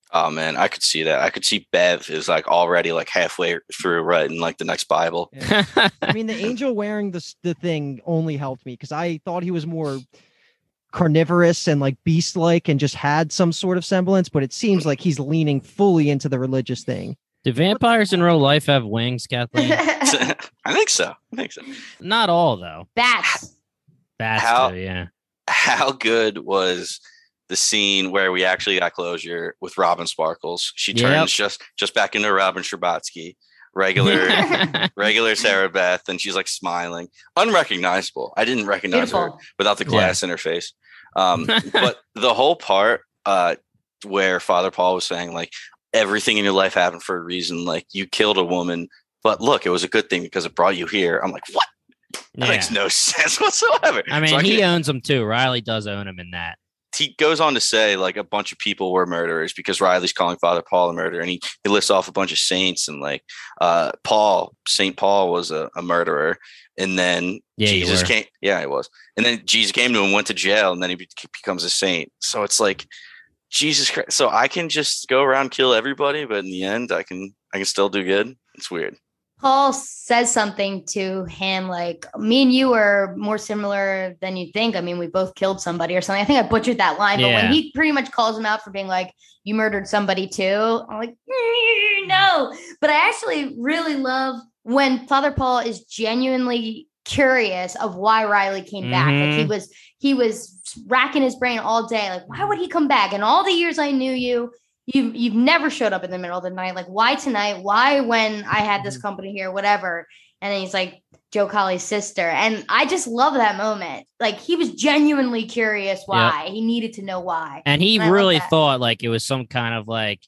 [SPEAKER 2] Oh man, I could see that. I could see Bev is like already like halfway through writing like the next Bible.
[SPEAKER 5] Yeah. I mean, the angel wearing the the thing only helped me because I thought he was more carnivorous and like beast like and just had some sort of semblance, but it seems like he's leaning fully into the religious thing.
[SPEAKER 4] Do vampires in real life have wings, Kathleen?
[SPEAKER 2] I think so. I think so.
[SPEAKER 4] Not all though.
[SPEAKER 3] Bats.
[SPEAKER 4] Bats
[SPEAKER 2] How-
[SPEAKER 4] do, yeah.
[SPEAKER 2] How good was the scene where we actually got closure with Robin Sparkles? She turns
[SPEAKER 4] Yep.
[SPEAKER 2] just just back into Robin Scherbatsky, regular regular Sarah Beth, and she's like smiling, unrecognizable. I didn't recognize her
[SPEAKER 3] Beautiful.
[SPEAKER 2] without the glass in her face. Um, but the whole part uh, where Father Paul was saying like everything in your life happened for a reason, like you killed a woman, but look, it was a good thing because it brought you here. I'm like, what? That
[SPEAKER 4] Yeah.
[SPEAKER 2] makes no sense whatsoever.
[SPEAKER 4] I mean,
[SPEAKER 2] So
[SPEAKER 4] he
[SPEAKER 2] can't-
[SPEAKER 4] owns them too. Riley does own him in that.
[SPEAKER 2] he goes on to say like a bunch of people were murderers because Riley's calling Father Paul a murderer, and he, he lists off a bunch of saints and like uh, Paul, Saint Paul was a, a murderer, and then
[SPEAKER 4] Yeah, you
[SPEAKER 2] Jesus
[SPEAKER 4] were.
[SPEAKER 2] came. Yeah, he was, and then Jesus came to him, went to jail, and then he be- becomes a saint. So it's like Jesus Christ. So I can just go around kill everybody, but in the end, I can I can still do good. It's weird.
[SPEAKER 3] Paul says something to him like, me and you are more similar than you think. I mean, we both killed somebody or something. I think I butchered that line, but
[SPEAKER 4] Yeah.
[SPEAKER 3] when he pretty much calls him out for being like, you murdered somebody too, I'm like, "Mm, no. But I actually really love when Father Paul is genuinely curious of why Riley came back. Like he
[SPEAKER 4] Mhm.
[SPEAKER 3] was, he was racking his brain all day. Like, why would he come back? And all the years I knew you, You've you've never showed up in the middle of the night. Like, why tonight? Why when I had this company here? Whatever. And then he's like, Joe Colley's sister. And I just love that moment. Like, he was genuinely curious why. He needed to know why.
[SPEAKER 4] And he
[SPEAKER 3] And I like
[SPEAKER 4] really
[SPEAKER 3] that.
[SPEAKER 4] thought like it was some kind of like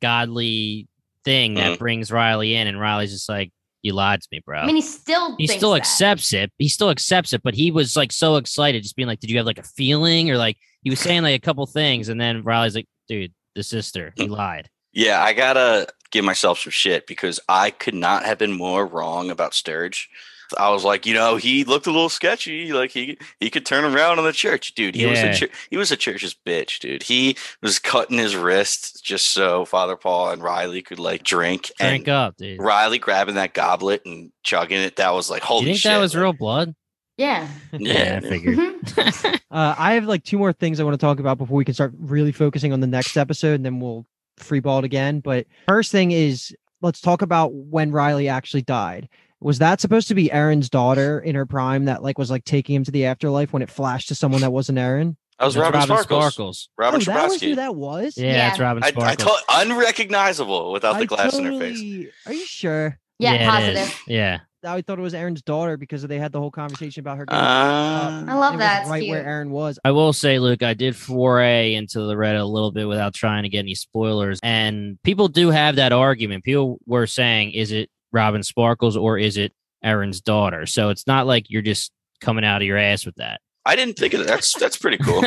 [SPEAKER 4] godly thing that
[SPEAKER 2] Mhm.
[SPEAKER 4] brings Riley in, and Riley's just like, you lied to me, bro.
[SPEAKER 3] I mean, he still
[SPEAKER 4] he
[SPEAKER 3] thinks
[SPEAKER 4] still
[SPEAKER 3] that.
[SPEAKER 4] accepts it. He still accepts it, but he was like so excited, just being like, did you have like a feeling? Or like he was saying like a couple things, and then Riley's like, dude, the sister, he lied.
[SPEAKER 2] Yeah, I gotta give myself some shit because I could not have been more wrong about Sturge. I was like, you know, he looked a little sketchy. Like he he could turn around on the church, dude. He was
[SPEAKER 4] Yeah.
[SPEAKER 2] a chur- he was a church's bitch, dude. He was cutting his wrist just so Father Paul and Riley could like drink.
[SPEAKER 4] Drink
[SPEAKER 2] and
[SPEAKER 4] up, dude.
[SPEAKER 2] Riley grabbing that goblet and chugging it. That was like, holy
[SPEAKER 4] You think
[SPEAKER 2] shit.
[SPEAKER 4] that was
[SPEAKER 2] like,
[SPEAKER 4] real blood?
[SPEAKER 3] Yeah.
[SPEAKER 2] Yeah,
[SPEAKER 4] I figured.
[SPEAKER 3] Mhm.
[SPEAKER 5] Uh, I have like two more things I want to talk about before we can start really focusing on the next episode, and then we'll freeball it again. But first thing is, let's talk about when Riley actually died. Was that supposed to be Aaron's daughter in her prime that like was like taking him to the afterlife when it flashed to someone that wasn't Aaron?
[SPEAKER 2] That was
[SPEAKER 4] That's
[SPEAKER 2] Robin, Sparkles.
[SPEAKER 4] Sparkles.
[SPEAKER 2] Robin
[SPEAKER 5] oh, that was who
[SPEAKER 2] Schabatsky.
[SPEAKER 5] that was.
[SPEAKER 4] Yeah,
[SPEAKER 3] Yeah.
[SPEAKER 4] it's Robin
[SPEAKER 2] I, I
[SPEAKER 4] Sparkles.
[SPEAKER 2] told unrecognizable without the
[SPEAKER 5] I
[SPEAKER 2] glass in her face.
[SPEAKER 5] totally- Are you sure?
[SPEAKER 3] Yeah,
[SPEAKER 4] it is.
[SPEAKER 3] positive.
[SPEAKER 4] Yeah.
[SPEAKER 5] I thought it was Aaron's daughter because they had the whole conversation about her.
[SPEAKER 2] Uh,
[SPEAKER 5] getting
[SPEAKER 3] I
[SPEAKER 5] up.
[SPEAKER 3] love
[SPEAKER 5] It was
[SPEAKER 3] that. It's
[SPEAKER 5] right where
[SPEAKER 3] cute.
[SPEAKER 5] Aaron was.
[SPEAKER 4] I will say, Luke, I did foray into the Reddit a little bit without trying to get any spoilers. And people do have that argument. People were saying, is it Robin Sparkles or is it Aaron's daughter? So it's not like you're just coming out of your ass with that.
[SPEAKER 2] I didn't think of that. That's that's pretty cool.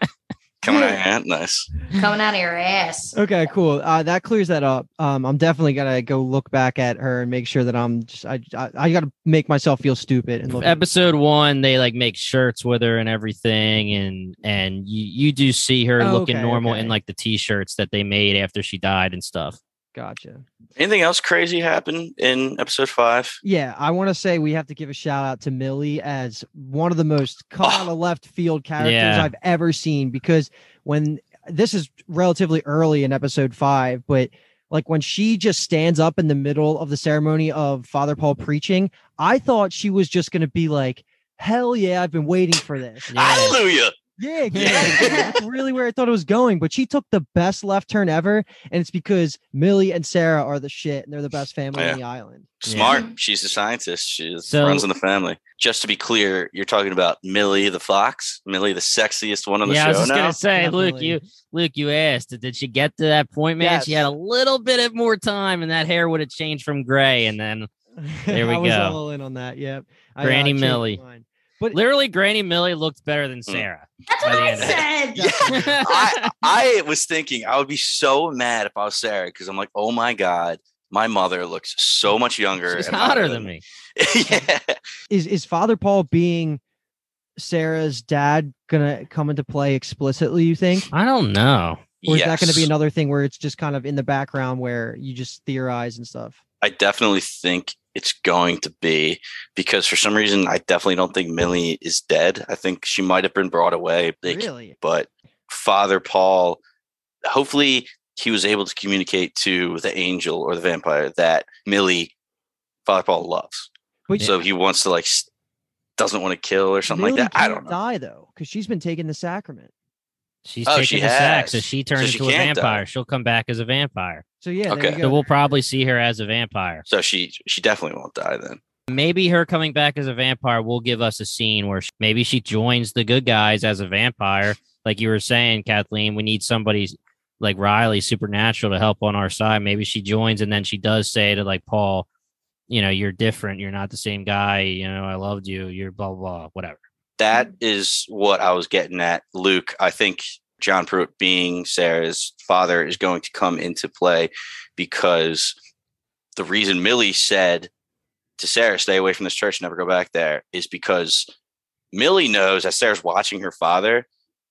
[SPEAKER 2] Coming out of your hand, nice.
[SPEAKER 3] Coming out of your ass.
[SPEAKER 5] Okay, cool. Uh, that clears that up. Um, I'm definitely gonna go look back at her and make sure that I'm just I I, I gotta make myself feel stupid and look.
[SPEAKER 4] Episode one, they like make shirts with her and everything, and and you you do see her
[SPEAKER 5] Oh,
[SPEAKER 4] looking
[SPEAKER 5] okay,
[SPEAKER 4] normal
[SPEAKER 5] okay.
[SPEAKER 4] in like the t-shirts that they made after she died and stuff.
[SPEAKER 5] Gotcha.
[SPEAKER 2] Anything else crazy happen in episode five?
[SPEAKER 5] Yeah, I want to say we have to give a shout out to Millie as one of the most come
[SPEAKER 2] Oh.
[SPEAKER 5] out of left field characters
[SPEAKER 4] Yeah.
[SPEAKER 5] I've ever seen, because when this is relatively early in episode five, but like when she just stands up in the middle of the ceremony of Father Paul preaching, I thought she was just going to be like, hell yeah, I've been waiting for this.
[SPEAKER 4] Yeah.
[SPEAKER 2] Hallelujah!
[SPEAKER 5] Yeah, exactly. That's really where I thought it was going. But she took the best left turn ever, and it's because Millie and Sarah are the shit, and they're the best family
[SPEAKER 2] Yeah.
[SPEAKER 5] on the island.
[SPEAKER 2] Smart. She's a scientist. She
[SPEAKER 4] So-
[SPEAKER 2] runs in the family. Just to be clear, you're talking about Millie the fox, Millie the sexiest one on the
[SPEAKER 4] yeah, I was
[SPEAKER 2] show
[SPEAKER 4] just
[SPEAKER 2] now.
[SPEAKER 4] gonna say, Luke,
[SPEAKER 5] Definitely.
[SPEAKER 4] you Luke, you asked, did she get to that point, man? She
[SPEAKER 5] Yes.
[SPEAKER 4] had a little bit of more time, and that hair would have changed from gray, and then There we
[SPEAKER 5] I was
[SPEAKER 4] go.
[SPEAKER 5] all in on that. Yep. I, uh,
[SPEAKER 4] Granny
[SPEAKER 5] changed my
[SPEAKER 4] Millie.
[SPEAKER 5] mind. But
[SPEAKER 4] literally, Granny Millie looked better than Sarah.
[SPEAKER 3] That's
[SPEAKER 4] By
[SPEAKER 3] what
[SPEAKER 4] the
[SPEAKER 3] I
[SPEAKER 4] end of it.
[SPEAKER 3] said.
[SPEAKER 2] Yeah, I I was thinking I would be so mad if I was Sarah because I'm like, oh my god, my mother looks so much younger.
[SPEAKER 4] She's
[SPEAKER 2] and
[SPEAKER 4] hotter than me.
[SPEAKER 2] yeah.
[SPEAKER 5] is is Father Paul being Sarah's dad gonna come into play explicitly? You think?
[SPEAKER 4] I don't know.
[SPEAKER 5] Or is that going to be
[SPEAKER 2] Yes.
[SPEAKER 5] another thing where it's just kind of in the background where you just theorize and stuff?
[SPEAKER 2] I definitely think it's going to be, because for some reason I definitely don't think Millie is dead. I think she might have been brought away. Like,
[SPEAKER 5] Really?
[SPEAKER 2] but Father Paul, hopefully he was able to communicate to the angel or the vampire that Millie, Father Paul loves.
[SPEAKER 5] But
[SPEAKER 2] So he wants to like s- doesn't want to kill or something
[SPEAKER 5] Millie
[SPEAKER 2] like that. I
[SPEAKER 5] can't
[SPEAKER 2] don't know.
[SPEAKER 5] die though, because she's been taking the sacrament.
[SPEAKER 4] She's
[SPEAKER 2] Oh,
[SPEAKER 4] taking
[SPEAKER 2] she
[SPEAKER 4] the sack,
[SPEAKER 2] has.
[SPEAKER 4] so she turns
[SPEAKER 2] So she
[SPEAKER 4] into a
[SPEAKER 2] can't die.
[SPEAKER 4] vampire. She'll come back as a vampire.
[SPEAKER 5] So yeah,
[SPEAKER 2] Okay.
[SPEAKER 5] there you
[SPEAKER 4] So
[SPEAKER 5] go.
[SPEAKER 4] we'll probably see her as a vampire.
[SPEAKER 2] So she she definitely won't die then.
[SPEAKER 4] Maybe her coming back as a vampire will give us a scene where she, maybe she joins the good guys as a vampire. Like you were saying, Kathleen, we need somebody like Riley, supernatural, to help on our side. Maybe she joins and then she does say to like Paul, you know, you're different. You're not the same guy. You know, I loved you. You're blah, blah, blah, whatever.
[SPEAKER 2] That is what I was getting at, Luke. I think John Pruitt, being Sarah's father, is going to come into play because the reason Millie said to Sarah, stay away from this church, never go back there, is because Millie knows that Sarah's watching her father,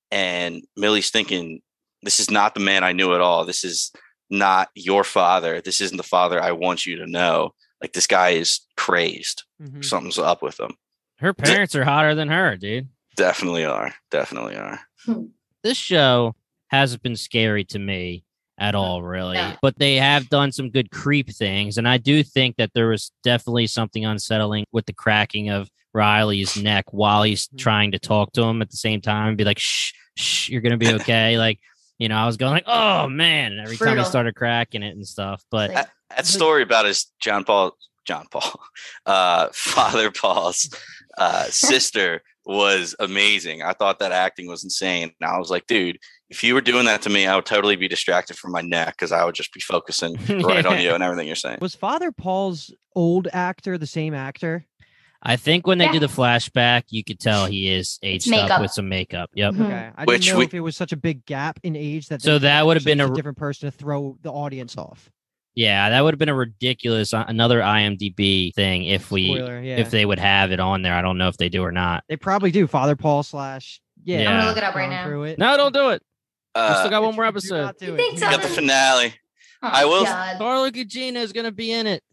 [SPEAKER 2] and Millie's thinking, this is not the man I knew at all. This is not your father. This isn't the father I want you to know. Like, this guy is crazed.
[SPEAKER 5] Mhm.
[SPEAKER 2] Something's up with him.
[SPEAKER 4] Her parents are hotter than her, dude.
[SPEAKER 2] Definitely are. Definitely are.
[SPEAKER 4] This show hasn't been scary to me at all, really.
[SPEAKER 3] Yeah.
[SPEAKER 4] But they have done some good creep things. And I do think that there was definitely something unsettling with the cracking of Riley's neck while he's trying to talk to him at the same time and be like, shh, shh, you're going to be okay. Like, you know, I was going like, oh, man. And every time he
[SPEAKER 3] Brutal.
[SPEAKER 4] started cracking it and stuff. But
[SPEAKER 3] Like,
[SPEAKER 2] That story about his John Paul, John Paul, uh, Father Paul's uh, sister was amazing. I thought that acting was insane. And I was like, dude, if you were doing that to me, I would totally be distracted from my neck because I would just be focusing right on you and everything you're saying.
[SPEAKER 5] Was Father Paul's old actor the same actor?
[SPEAKER 4] I think when they
[SPEAKER 3] Yeah.
[SPEAKER 4] do the flashback, you could tell he is aged up
[SPEAKER 3] makeup.
[SPEAKER 4] with some makeup. Yep.
[SPEAKER 3] Mhm.
[SPEAKER 5] Okay, I
[SPEAKER 2] Which
[SPEAKER 5] didn't know
[SPEAKER 2] we-
[SPEAKER 5] if it was such a big gap in age that.
[SPEAKER 4] So
[SPEAKER 5] they
[SPEAKER 4] that would have been
[SPEAKER 5] chose
[SPEAKER 4] a-
[SPEAKER 5] different person to throw the audience off.
[SPEAKER 4] Yeah, that would have been a ridiculous uh, another I M D B thing if we
[SPEAKER 5] Spoiler, yeah.
[SPEAKER 4] if they would have it on there. I don't know if they do or not.
[SPEAKER 5] They probably do. Father Paul slash yeah.
[SPEAKER 4] I'm
[SPEAKER 3] I'm
[SPEAKER 4] Yeah.
[SPEAKER 3] gonna look it up right
[SPEAKER 5] John
[SPEAKER 3] now.
[SPEAKER 5] Pruitt.
[SPEAKER 4] No, don't do it. We
[SPEAKER 2] Uh,
[SPEAKER 4] still got one more
[SPEAKER 5] Do
[SPEAKER 4] episode.
[SPEAKER 5] not do
[SPEAKER 3] You
[SPEAKER 5] it.
[SPEAKER 3] think
[SPEAKER 5] Do
[SPEAKER 3] so?
[SPEAKER 2] we
[SPEAKER 5] not
[SPEAKER 2] got the
[SPEAKER 5] do it.
[SPEAKER 2] finale.
[SPEAKER 3] Oh,
[SPEAKER 2] I will-
[SPEAKER 3] God.
[SPEAKER 4] Carla Gugino is going to be in it.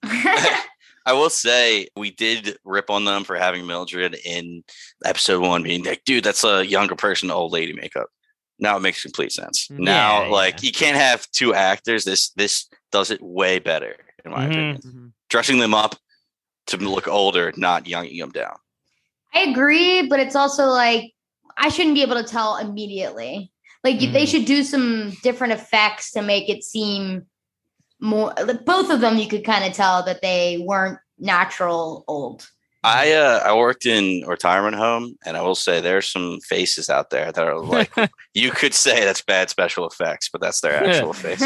[SPEAKER 2] I will say we did rip on them for having Mildred in episode one, being like, dude, that's a younger person, old lady makeup. Now it makes complete sense.
[SPEAKER 5] Mhm.
[SPEAKER 2] Now,
[SPEAKER 4] Yeah,
[SPEAKER 2] like,
[SPEAKER 4] yeah.
[SPEAKER 2] you can't have two actors. This this does it way better, in my
[SPEAKER 4] Mhm.
[SPEAKER 2] opinion.
[SPEAKER 5] Mhm.
[SPEAKER 2] Dressing them up to look older, not younging them down.
[SPEAKER 3] I agree, but it's also like I shouldn't be able to tell immediately. Like they
[SPEAKER 4] Mm.
[SPEAKER 3] should do some different effects to make it seem more. Like, both of them, you could kind of tell that they weren't natural old.
[SPEAKER 2] I uh, I worked in a retirement home, and I will say there's some faces out there that are like, you could say that's bad special effects, but that's their actual face.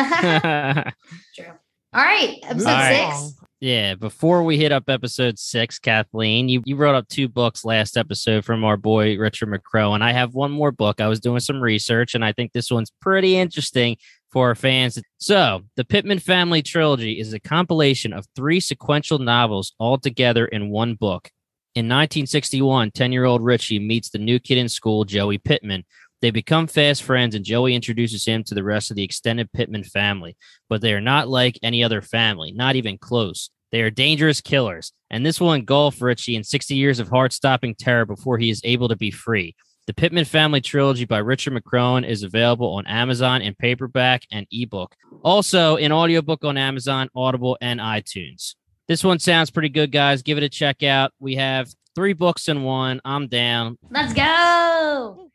[SPEAKER 3] True. All right, episode
[SPEAKER 4] All right.
[SPEAKER 3] six.
[SPEAKER 4] Yeah, before we hit up episode six, Kathleen, you, you wrote up two books last episode from our boy Richard McCrow, and I have one more book. I was doing some research, and I think this one's pretty interesting for our fans. So, the Pittman Family Trilogy is a compilation of three sequential novels all together in one book. In nineteen sixty-one, ten-year-old Richie meets the new kid in school, Joey Pittman. They become fast friends, and Joey introduces him to the rest of the extended Pittman family. But they are not like any other family, not even close. They are dangerous killers, and this will engulf Richie in sixty years of heart-stopping terror before he is able to be free. The Pittman Family Trilogy by Richard McCrone is available on Amazon in paperback and ebook. Also, in audiobook on Amazon, Audible, and iTunes. This one sounds pretty good, guys. Give it a check out. We have three books in one. I'm down.
[SPEAKER 3] Let's go.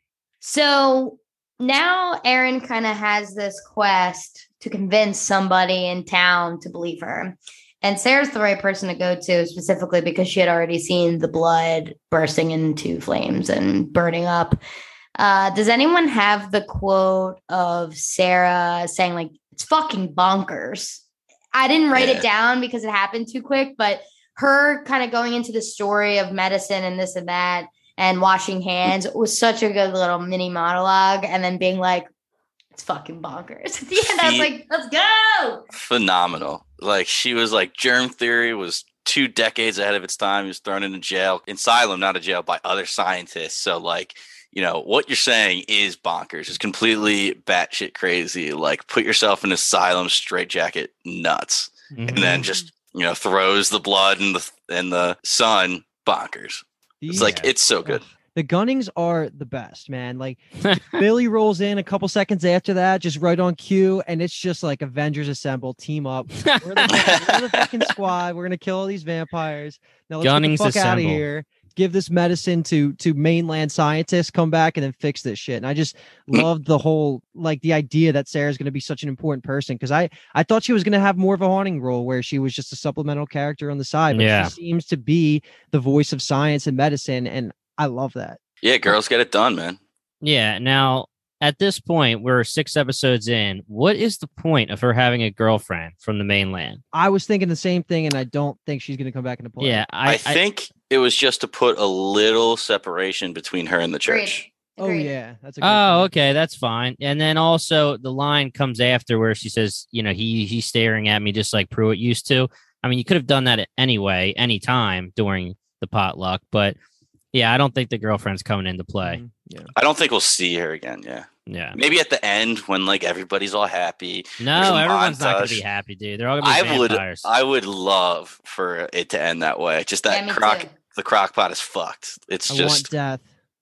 [SPEAKER 3] So now Erin kind of has this quest to convince somebody in town to believe her. And Sarah's the right person to go to, specifically because she had already seen the blood bursting into flames and burning up. Uh, does anyone have the quote of Sarah saying, like, it's fucking bonkers? I didn't write
[SPEAKER 2] Yeah.
[SPEAKER 3] it down because it happened too quick, but her kind of going into the story of medicine and this and that and washing hands was such a good little mini monologue. And then being like, it's fucking bonkers. At the end, I was
[SPEAKER 2] He-
[SPEAKER 3] like, let's go.
[SPEAKER 2] Phenomenal. Like, she was like, germ theory was two decades ahead of its time. He was thrown into jail, in asylum, not a jail, by other scientists. So, like, you know, what you're saying is bonkers. It's completely batshit crazy. Like, put yourself in asylum straitjacket nuts,
[SPEAKER 4] Mhm.
[SPEAKER 2] and then just, you know, throws the blood and the and the sun. Bonkers. It's like,
[SPEAKER 4] Yeah.
[SPEAKER 2] it's so good.
[SPEAKER 5] The Gunnings are the best, man. Like Billy rolls in a couple seconds after that, just right on cue, and it's just like Avengers Assemble, team up. We're the, we're the fucking squad. We're gonna kill all these vampires. Now let's
[SPEAKER 4] Gunnings
[SPEAKER 5] get the fuck out of
[SPEAKER 4] Assemble.
[SPEAKER 5] here. Give this medicine to to mainland scientists. Come back and then fix this shit. And I just loved the whole like the idea that Sarah's gonna be such an important person because I I thought she was gonna have more of a haunting role where she was just a supplemental character on the side, but
[SPEAKER 4] Yeah.
[SPEAKER 5] she seems to be the voice of science and medicine, and I love that.
[SPEAKER 2] Yeah, girls get it done, man.
[SPEAKER 4] Yeah. Now, at this point, we're six episodes in. What is the point of her having a girlfriend from the mainland?
[SPEAKER 5] I was thinking the same thing, and I don't think she's going to come back into play.
[SPEAKER 4] Yeah,
[SPEAKER 2] I,
[SPEAKER 4] I, I
[SPEAKER 2] think it was just to put a little separation between her and the church.
[SPEAKER 5] Oh
[SPEAKER 3] Agreed.
[SPEAKER 5] yeah, that's a good
[SPEAKER 4] Oh,
[SPEAKER 5] point.
[SPEAKER 4] okay, that's fine. And then also the line comes after where she says, you know, he he's staring at me just like Pruitt used to. I mean, you could have done that anyway, anytime during the potluck, but yeah, I don't think the girlfriend's coming into play.
[SPEAKER 5] Mhm, yeah.
[SPEAKER 2] I don't think we'll see her again. Yeah,
[SPEAKER 4] Yeah.
[SPEAKER 2] maybe at the end when like everybody's all happy.
[SPEAKER 4] No,
[SPEAKER 2] There's a
[SPEAKER 4] everyone's not going
[SPEAKER 2] montage.
[SPEAKER 4] to be happy, dude. They're all going to be
[SPEAKER 2] I would,
[SPEAKER 4] vampires.
[SPEAKER 2] I would love for it to end that way. Just that
[SPEAKER 3] Yeah, me
[SPEAKER 2] crock,
[SPEAKER 3] too.
[SPEAKER 2] the crock pot is fucked. It's
[SPEAKER 5] I want
[SPEAKER 2] just
[SPEAKER 5] death.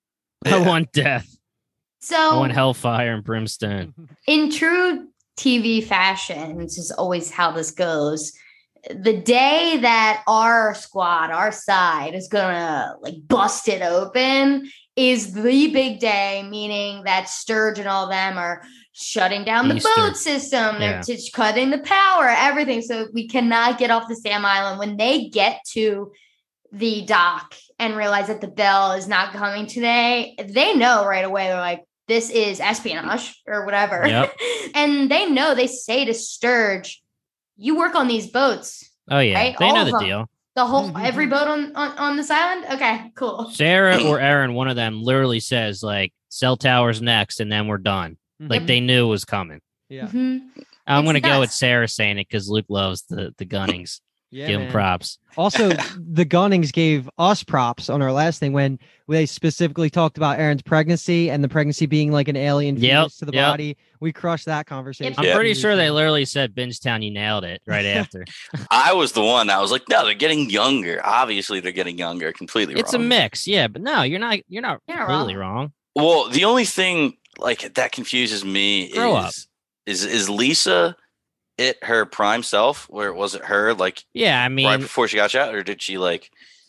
[SPEAKER 4] I
[SPEAKER 2] yeah.
[SPEAKER 4] want death. I
[SPEAKER 3] So
[SPEAKER 4] want hellfire and brimstone.
[SPEAKER 3] in true T V fashion, this is always how this goes. The day that our squad, our side is gonna like bust it open is the big day, meaning that Sturge and all them are shutting down the
[SPEAKER 4] Easter.
[SPEAKER 3] boat system. They're
[SPEAKER 4] Yeah.
[SPEAKER 3] just cutting the power, everything. So we cannot get off the Sam Island. When they get to the dock and realize that the bell is not coming today, they know right away. They're like, this is espionage or whatever.
[SPEAKER 4] Yep.
[SPEAKER 3] And they know, they say to Sturge, you work on these boats,
[SPEAKER 4] Oh, yeah.
[SPEAKER 3] Right?
[SPEAKER 4] They
[SPEAKER 3] All
[SPEAKER 4] know
[SPEAKER 3] of
[SPEAKER 4] the
[SPEAKER 3] them.
[SPEAKER 4] deal.
[SPEAKER 3] the whole,
[SPEAKER 5] Mhm.
[SPEAKER 3] every boat on, on, on this island. Okay, cool.
[SPEAKER 4] Sarah or Aaron, one of them literally says, like, cell towers next, and then we're done. Like,
[SPEAKER 5] Mhm.
[SPEAKER 4] they knew it was coming.
[SPEAKER 5] yeah,
[SPEAKER 3] Mhm.
[SPEAKER 4] I'm
[SPEAKER 3] It's
[SPEAKER 4] going to go with
[SPEAKER 3] nuts.
[SPEAKER 4] Sarah saying it because Luke loves the, the Gunnings.
[SPEAKER 5] yeah.
[SPEAKER 4] Give him
[SPEAKER 5] man.
[SPEAKER 4] props.
[SPEAKER 5] Also, the Gunnings gave us props on our last thing when they specifically talked about Aaron's pregnancy and the pregnancy being like an alien
[SPEAKER 4] Yep,
[SPEAKER 5] fetus to the
[SPEAKER 4] yep.
[SPEAKER 5] body. We crushed that conversation.
[SPEAKER 4] I'm
[SPEAKER 2] Yeah.
[SPEAKER 4] pretty sure they literally said Bingetown, you nailed it right after.
[SPEAKER 2] I was the one that was like, no, they're getting younger. Obviously, they're getting younger. Completely
[SPEAKER 4] It's a
[SPEAKER 2] wrong.
[SPEAKER 4] mix, yeah, but no, you're not you're not
[SPEAKER 3] You're not
[SPEAKER 4] completely wrong.
[SPEAKER 2] Well, the only thing like that confuses me
[SPEAKER 4] Grow
[SPEAKER 2] is,
[SPEAKER 4] up.
[SPEAKER 2] is is Lisa it her prime self, where it wasn't her like
[SPEAKER 4] Yeah, I mean,
[SPEAKER 2] right before she got shot, or did she like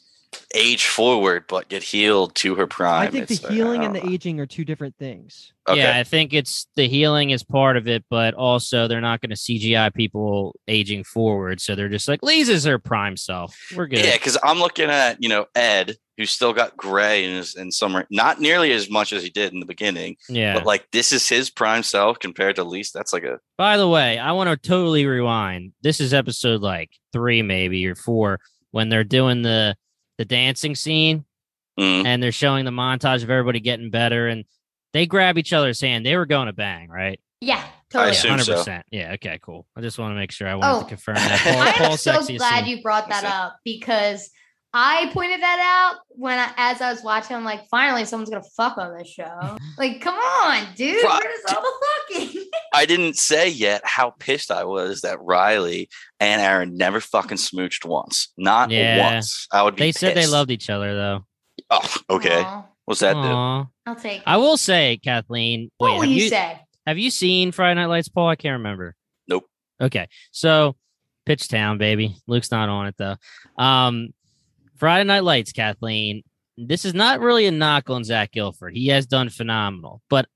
[SPEAKER 2] age forward but get healed to her prime?
[SPEAKER 5] I think the
[SPEAKER 2] It's, uh, I
[SPEAKER 5] healing
[SPEAKER 2] don't
[SPEAKER 5] and the
[SPEAKER 2] know.
[SPEAKER 5] aging are two different things.
[SPEAKER 2] Okay.
[SPEAKER 4] yeah, I think it's the healing is part of it, but also they're not going to C G I people aging forward, so they're just like Lisa's her prime self. We're good.
[SPEAKER 2] Yeah, because I'm looking at, you know, Ed, who's still got gray in his in summer, not nearly as much as he did in the beginning,
[SPEAKER 4] Yeah.
[SPEAKER 2] but like this is his prime self compared to Lisa. That's like a
[SPEAKER 4] By the way, I want to totally rewind. This is episode like three, maybe or four, when they're doing the the dancing scene
[SPEAKER 2] mm,
[SPEAKER 4] and they're showing the montage of everybody getting better, and they grab each other's hand. They were going to bang, right?
[SPEAKER 3] Yeah,
[SPEAKER 2] I
[SPEAKER 3] totally.
[SPEAKER 2] assume
[SPEAKER 4] hundred
[SPEAKER 2] so.
[SPEAKER 4] percent. Yeah. Okay. Cool. I just want to make sure. I wanted
[SPEAKER 3] Oh.
[SPEAKER 4] to confirm that. Paul,
[SPEAKER 3] I'm
[SPEAKER 4] Paul
[SPEAKER 3] so
[SPEAKER 4] Sexiest
[SPEAKER 3] glad
[SPEAKER 4] scene.
[SPEAKER 3] you brought that
[SPEAKER 2] That's it.
[SPEAKER 3] up because I pointed that out when I, as I was watching. I'm like, finally, someone's gonna fuck on this show. Like, come on, dude,
[SPEAKER 2] Right.
[SPEAKER 3] where's all the fucking?
[SPEAKER 2] I didn't say yet how pissed I was that Riley and Aaron never fucking smooched once. Not
[SPEAKER 4] Yeah.
[SPEAKER 2] once. I would be
[SPEAKER 4] They said they
[SPEAKER 2] pissed.
[SPEAKER 4] loved each other, though.
[SPEAKER 2] Oh, okay.
[SPEAKER 3] Aw,
[SPEAKER 2] What's that do?
[SPEAKER 4] Aw.
[SPEAKER 3] I'll take. It.
[SPEAKER 4] I will say, Kathleen.
[SPEAKER 3] What
[SPEAKER 4] Wait,
[SPEAKER 3] will
[SPEAKER 4] have
[SPEAKER 3] you,
[SPEAKER 4] you
[SPEAKER 3] say?
[SPEAKER 4] have you seen Friday Night Lights, Paul? I can't remember.
[SPEAKER 2] Nope.
[SPEAKER 4] Okay, so Pitch Town, baby. Luke's not on it though. Um, Friday Night Lights, Kathleen. This is not really a knock on Zach Gilford. He has done phenomenal, but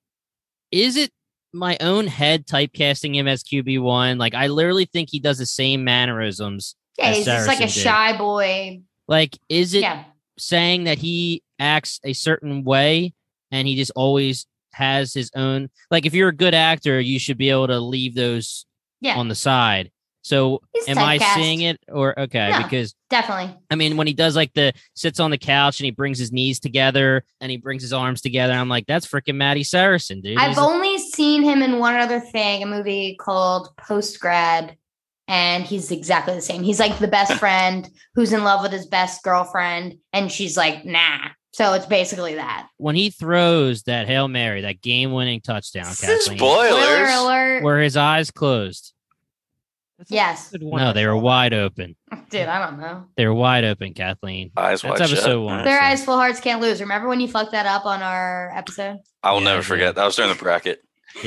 [SPEAKER 4] is it my own head typecasting him as Q B one? Like, I literally think he does the same mannerisms.
[SPEAKER 3] Yeah,
[SPEAKER 4] as
[SPEAKER 3] he's just like a
[SPEAKER 4] Saracen did.
[SPEAKER 3] shy boy.
[SPEAKER 4] Like, is it
[SPEAKER 3] Yeah,
[SPEAKER 4] saying that he acts a certain way and he just always has his own? Like, if you're a good actor, you should be able to leave those
[SPEAKER 3] yeah,
[SPEAKER 4] on the side. So
[SPEAKER 3] He's
[SPEAKER 4] am I
[SPEAKER 3] typecast.
[SPEAKER 4] seeing it or okay?
[SPEAKER 3] No.
[SPEAKER 4] Because
[SPEAKER 3] definitely.
[SPEAKER 4] I mean, when he does like the sits on the couch and he brings his knees together and he brings his arms together, I'm like, that's freaking Matty Saracen, dude.
[SPEAKER 3] I've
[SPEAKER 4] He's a-
[SPEAKER 3] only seen him in one other thing, a movie called Post Grad, and he's exactly the same. He's like the best friend who's in love with his best girlfriend, and she's like, nah. So it's basically that.
[SPEAKER 4] When he throws that Hail Mary, that game-winning touchdown, Kathleen,
[SPEAKER 2] Spoilers.
[SPEAKER 3] Spoiler alert.
[SPEAKER 4] were his eyes closed?
[SPEAKER 5] That's a
[SPEAKER 3] Yes.
[SPEAKER 5] good one.
[SPEAKER 4] No, they were wide open.
[SPEAKER 3] Dude, I don't know.
[SPEAKER 4] They were wide open, Kathleen.
[SPEAKER 2] Eyes
[SPEAKER 4] That's
[SPEAKER 2] wide
[SPEAKER 4] episode
[SPEAKER 2] shut.
[SPEAKER 4] one.
[SPEAKER 3] Their
[SPEAKER 4] so-
[SPEAKER 3] eyes full hearts can't lose. Remember when you fucked that up on our episode?
[SPEAKER 2] I will
[SPEAKER 4] Yeah,
[SPEAKER 2] never
[SPEAKER 4] I
[SPEAKER 2] forget.
[SPEAKER 4] did.
[SPEAKER 2] That was during the bracket.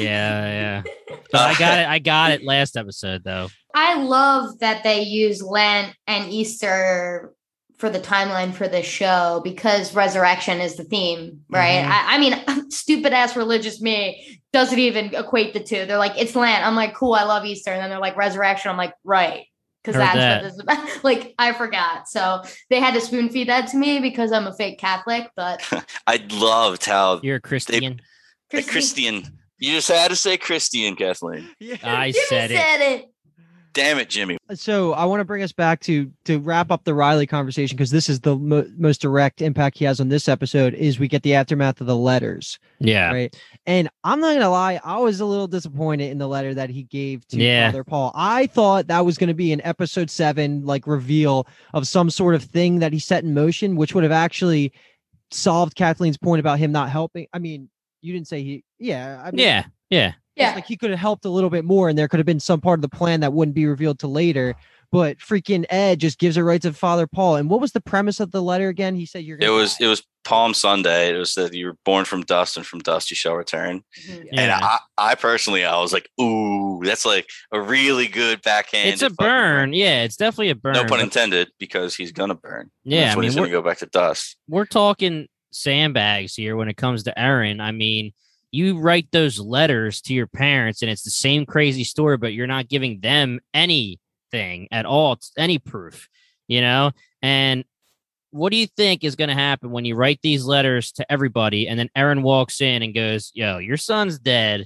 [SPEAKER 4] Yeah, yeah. But I got it. I got it last episode though.
[SPEAKER 3] I love that they use Lent and Easter for the timeline for the show because resurrection is the theme, right?
[SPEAKER 4] Mhm.
[SPEAKER 3] I, I mean, stupid ass religious me doesn't even equate the two. They're like, it's Lent. I'm like, cool, I love Easter. And then they're like, resurrection. I'm like, right. Because
[SPEAKER 4] Heard
[SPEAKER 3] that's
[SPEAKER 4] that.
[SPEAKER 3] what this is about. Like, I forgot. So they had to spoon feed that to me because I'm a fake Catholic, but
[SPEAKER 2] I loved how
[SPEAKER 4] You're a Christian.
[SPEAKER 2] a Christian. You just had to say Christian, Kathleen.
[SPEAKER 4] I
[SPEAKER 3] You
[SPEAKER 4] said it.
[SPEAKER 3] said it.
[SPEAKER 2] Damn it, Jimmy.
[SPEAKER 5] So I want to bring us back to to wrap up the Riley conversation because this is the mo- most direct impact he has on this episode. Is we get the aftermath of the letters,
[SPEAKER 4] Yeah.
[SPEAKER 5] right? And I'm not gonna lie, I was a little disappointed in the letter that he gave to
[SPEAKER 4] Yeah.
[SPEAKER 5] Father Paul. I thought that was going to be an episode seven like reveal of some sort of thing that he set in motion, which would have actually solved Kathleen's point about him not helping. I mean, you didn't say he, yeah, I mean,
[SPEAKER 4] Yeah. Yeah.
[SPEAKER 3] Yeah.
[SPEAKER 5] like he could have helped a little bit more and there could have been some part of the plan that wouldn't be revealed till later. But freaking Ed just gives it right to Father Paul. And what was the premise of the letter again? He said you're
[SPEAKER 2] It
[SPEAKER 5] gonna
[SPEAKER 2] was
[SPEAKER 5] die.
[SPEAKER 2] it was Palm Sunday. It was that you were born from dust and from dust you shall return.
[SPEAKER 3] Mhm.
[SPEAKER 2] And
[SPEAKER 4] Yeah.
[SPEAKER 2] I, I personally, I was like, ooh, that's like a really good backhand.
[SPEAKER 4] It's a burn. Yeah, it's definitely a burn.
[SPEAKER 2] No pun
[SPEAKER 4] but-
[SPEAKER 2] intended, because he's gonna burn.
[SPEAKER 4] Yeah,
[SPEAKER 2] that's
[SPEAKER 4] I
[SPEAKER 2] when
[SPEAKER 4] mean,
[SPEAKER 2] he's gonna
[SPEAKER 4] we're,
[SPEAKER 2] go back to dust.
[SPEAKER 4] we're talking sandbags here when it comes to Aaron. I mean, you write those letters to your parents and it's the same crazy story, but you're not giving them anything at all, t- any proof, you know? And what do you think is going to happen when you write these letters to everybody and then Aaron walks in and goes, yo, your son's dead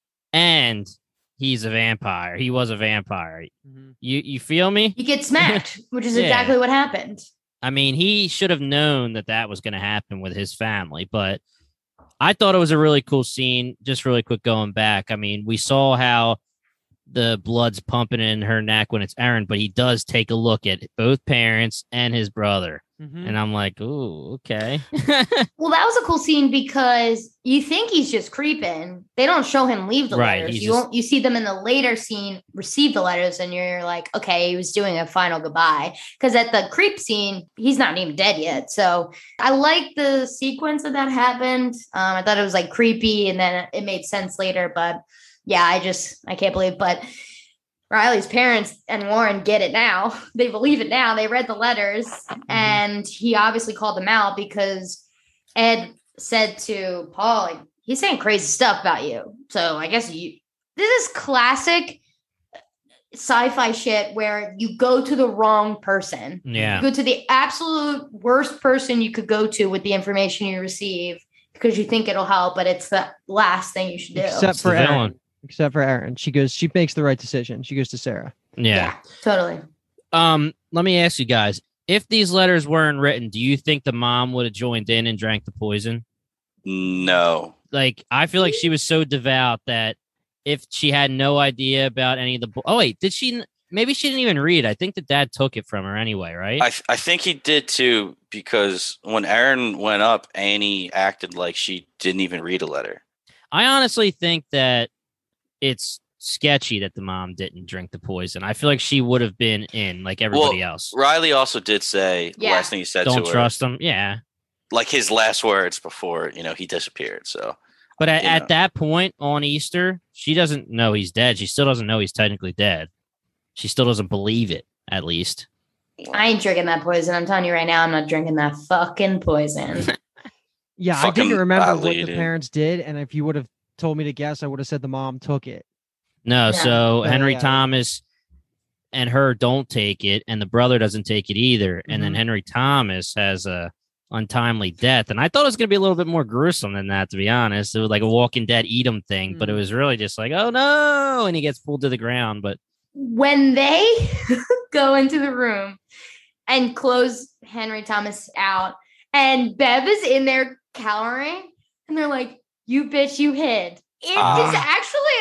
[SPEAKER 4] and he's a vampire. He was a vampire.
[SPEAKER 5] Mhm.
[SPEAKER 4] You you feel me?
[SPEAKER 3] You get smacked, which is
[SPEAKER 4] Yeah.
[SPEAKER 3] exactly what happened.
[SPEAKER 4] I mean, he should have known that that was going to happen with his family, but I thought it was a really cool scene. Just really quick going back. I mean, we saw how the blood's pumping in her neck when it's Aaron, but he does take a look at both parents and his brother.
[SPEAKER 5] Mhm.
[SPEAKER 4] And I'm like, ooh, okay.
[SPEAKER 3] Well, that was a cool scene because you think he's just creeping. They don't show him leave the
[SPEAKER 4] Right,
[SPEAKER 3] letters.
[SPEAKER 4] he's
[SPEAKER 3] You
[SPEAKER 4] just-
[SPEAKER 3] won't, you see them in the later scene receive the letters, and you're like, okay, he was doing a final goodbye. Because at the creep scene, he's not even dead yet. So I like the sequence that that happened. Um, I thought it was like creepy, and then it made sense later. But yeah, I just I can't believe. But Riley's parents and Warren get it now. They believe it now. They read the letters, and he obviously called them out because Ed said to Paul, like, he's saying crazy stuff about you. So I guess you, this is classic sci-fi shit where you go to the wrong person.
[SPEAKER 4] Yeah.
[SPEAKER 3] You go to the absolute worst person you could go to with the information you receive because you think it'll help, but it's the last thing you should do.
[SPEAKER 5] Except
[SPEAKER 4] It's the
[SPEAKER 5] for Aaron.
[SPEAKER 4] villain.
[SPEAKER 5] Except for Aaron. She goes, she makes the right decision. She goes to Sarah.
[SPEAKER 4] Yeah.
[SPEAKER 3] Totally.
[SPEAKER 4] Um, let me ask you guys, if these letters weren't written, do you think the mom would have joined in and drank the poison?
[SPEAKER 2] No.
[SPEAKER 4] Like, I feel like she was so devout that if she had no idea about any of the, bo- oh wait, did she? n- Maybe she didn't even read. I think the dad took it from her anyway, right?
[SPEAKER 2] I I think he did too, because when Aaron went up, Annie acted like she didn't even read a letter.
[SPEAKER 4] I honestly think that it's sketchy that the mom didn't drink the poison. I feel like she would have been in like everybody else.
[SPEAKER 2] Riley also did say the
[SPEAKER 3] Yeah.
[SPEAKER 2] last thing he said
[SPEAKER 4] Don't
[SPEAKER 2] to
[SPEAKER 4] trust
[SPEAKER 2] her,
[SPEAKER 4] them. Yeah.
[SPEAKER 2] like his last words before, you know, he disappeared. So
[SPEAKER 4] But at,
[SPEAKER 2] You
[SPEAKER 4] at
[SPEAKER 2] know.
[SPEAKER 4] that point on Easter, she doesn't know he's dead. She still doesn't know he's technically dead. She still doesn't believe it, at least.
[SPEAKER 3] I ain't drinking that poison. I'm telling you right now, I'm not drinking that fucking poison.
[SPEAKER 5] Yeah, I
[SPEAKER 2] Fucking
[SPEAKER 5] didn't remember what
[SPEAKER 2] badly,
[SPEAKER 5] the
[SPEAKER 2] dude.
[SPEAKER 5] parents did. And if you would have told me to guess, I would have said the mom took it.
[SPEAKER 4] No,
[SPEAKER 3] Yeah.
[SPEAKER 4] so
[SPEAKER 5] Yeah,
[SPEAKER 4] Henry
[SPEAKER 5] yeah.
[SPEAKER 4] Thomas and her don't take it, and the brother doesn't take it either. And then
[SPEAKER 5] Mhm.
[SPEAKER 4] Henry Thomas has a untimely death. And I thought it was going to be a little bit more gruesome than that, to be honest. It was like a Walking Dead eat 'em thing, but it
[SPEAKER 5] Mm.
[SPEAKER 4] was really just like, oh no, and he gets pulled to the ground. But
[SPEAKER 3] When they go into the room and close Henry Thomas out, and Bev is in there cowering, and they're like, "You bitch, you hid." It
[SPEAKER 2] Ah.
[SPEAKER 3] is actually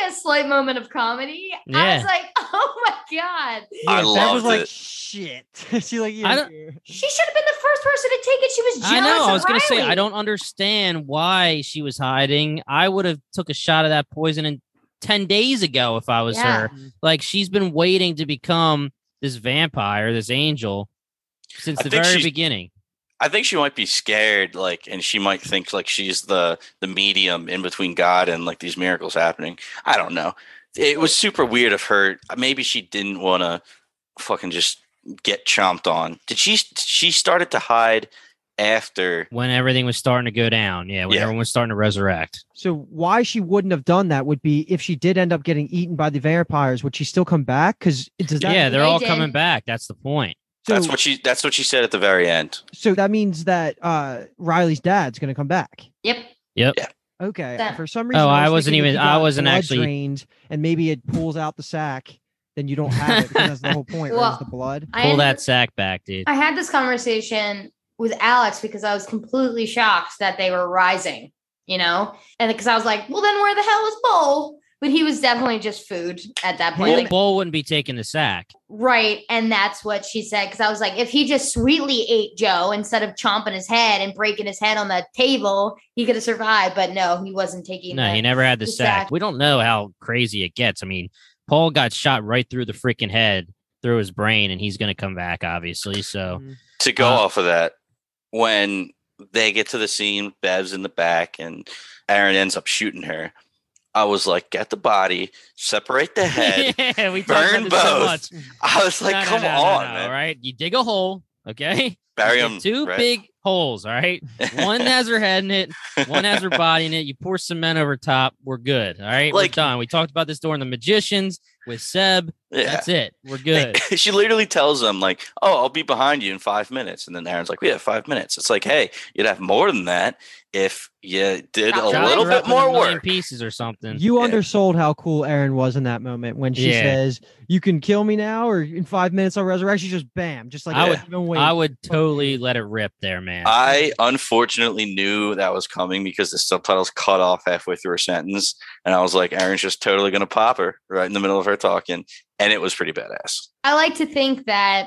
[SPEAKER 3] a slight moment of comedy. I
[SPEAKER 4] Yeah.
[SPEAKER 3] was like, oh my God.
[SPEAKER 2] I
[SPEAKER 5] Bev was
[SPEAKER 2] loved
[SPEAKER 5] like,
[SPEAKER 2] it.
[SPEAKER 5] shit. She like,
[SPEAKER 4] I
[SPEAKER 5] yeah.
[SPEAKER 4] don't-
[SPEAKER 3] She should have been the first person to take it. She was jealous
[SPEAKER 4] I know. I was
[SPEAKER 3] of
[SPEAKER 4] gonna say
[SPEAKER 3] Riley.
[SPEAKER 4] I don't understand why she was hiding. I would have took a shot of that poison in ten days ago if I was
[SPEAKER 3] Yeah.
[SPEAKER 4] her. Like she's been waiting to become this vampire, this angel, since
[SPEAKER 2] I
[SPEAKER 4] the
[SPEAKER 2] think
[SPEAKER 4] very
[SPEAKER 2] she's-
[SPEAKER 4] beginning.
[SPEAKER 2] I think she might be scared, like, and she might think like she's the the medium in between God and like these miracles happening. I don't know. It was super weird of her. Maybe she didn't want to fucking just get chomped on. Did she? She started to hide after.
[SPEAKER 4] When everything was starting to go down, yeah, when
[SPEAKER 2] Yeah.
[SPEAKER 4] everyone was starting to resurrect.
[SPEAKER 5] So why she wouldn't have done that would be if she did end up getting eaten by the vampires, would she still come back? Because does that
[SPEAKER 4] yeah, they're
[SPEAKER 3] They
[SPEAKER 4] all
[SPEAKER 3] did.
[SPEAKER 4] coming back. That's the point.
[SPEAKER 5] so,
[SPEAKER 2] That's what she. That's what she said at the very end.
[SPEAKER 5] so that means that uh Riley's dad's gonna come back.
[SPEAKER 3] Yep.
[SPEAKER 4] Yep.
[SPEAKER 2] Yeah.
[SPEAKER 5] Okay.
[SPEAKER 3] That-
[SPEAKER 5] For some reason,
[SPEAKER 4] Oh, I
[SPEAKER 5] was
[SPEAKER 4] wasn't
[SPEAKER 5] thinking if
[SPEAKER 4] even-
[SPEAKER 5] you
[SPEAKER 4] I
[SPEAKER 5] got
[SPEAKER 4] wasn't
[SPEAKER 5] blood
[SPEAKER 4] actually-
[SPEAKER 5] drained, and maybe it pulls out the sack. Then you don't have it because that's the whole point. right,
[SPEAKER 3] Well,
[SPEAKER 5] is the blood.
[SPEAKER 3] I
[SPEAKER 4] Pull
[SPEAKER 3] ended-
[SPEAKER 4] that sack back, dude.
[SPEAKER 3] I had this conversation with Alex because I was completely shocked that they were rising, you know? And because I was like, well, then where the hell was Bull? But he was definitely just food at that point.
[SPEAKER 5] Him-
[SPEAKER 3] Like,
[SPEAKER 4] Bull wouldn't be taking the sack.
[SPEAKER 3] right. And that's what she said. Because I was like, if he just sweetly ate Joe instead of chomping his head and breaking his head on the table, he could have survived. But no, he wasn't taking
[SPEAKER 4] No,
[SPEAKER 3] the-
[SPEAKER 4] he never had the
[SPEAKER 3] the
[SPEAKER 4] sack.
[SPEAKER 3] sack.
[SPEAKER 4] We don't know how crazy it gets. I mean, Paul got shot right through the freaking head, through his brain, and he's going to come back, obviously. So,
[SPEAKER 5] Mhm.
[SPEAKER 2] To go
[SPEAKER 4] Uh,
[SPEAKER 2] off of that, when they get to the scene, Bev's in the back, and Aaron ends up shooting her. I was like, get the body, separate the head.
[SPEAKER 4] yeah, we talked
[SPEAKER 2] burn
[SPEAKER 4] about this so
[SPEAKER 2] both.
[SPEAKER 4] much.
[SPEAKER 2] I was like,
[SPEAKER 4] No, no,
[SPEAKER 2] come
[SPEAKER 4] no, no,
[SPEAKER 2] on,
[SPEAKER 4] no,
[SPEAKER 2] man.
[SPEAKER 4] All right, you dig a hole, okay?
[SPEAKER 2] Bury
[SPEAKER 4] You
[SPEAKER 2] him.
[SPEAKER 4] get two
[SPEAKER 2] right?
[SPEAKER 4] big holes. All right, one has her head in it, one has her body in it. You pour cement over top. We're good. All right,
[SPEAKER 2] Like-
[SPEAKER 4] we're done. We talked about this during the Magicians with Seb.
[SPEAKER 2] Yeah.
[SPEAKER 4] That's it. We're good.
[SPEAKER 2] She literally tells them like, "Oh, I'll be behind you in five minutes," and then Aaron's like, "We have five minutes." It's like, hey, you'd have more than that if you did a
[SPEAKER 3] Chop
[SPEAKER 4] Chopped
[SPEAKER 2] little
[SPEAKER 4] her up
[SPEAKER 2] bit
[SPEAKER 4] in a
[SPEAKER 2] more
[SPEAKER 4] million
[SPEAKER 2] work.
[SPEAKER 4] pieces or something.
[SPEAKER 5] You
[SPEAKER 2] Yeah.
[SPEAKER 5] undersold how cool Aaron was in that moment when she
[SPEAKER 4] Yeah.
[SPEAKER 5] says, "You can kill me now, or in five minutes I'll resurrect." She's just bam, just like
[SPEAKER 4] I
[SPEAKER 2] would-
[SPEAKER 5] even wait.
[SPEAKER 4] I would totally let it rip there, man.
[SPEAKER 2] I unfortunately knew that was coming because the subtitles cut off halfway through her sentence, and I was like, Aaron's just totally gonna pop her right in the middle of her talking, and it was pretty badass.
[SPEAKER 3] I like to think that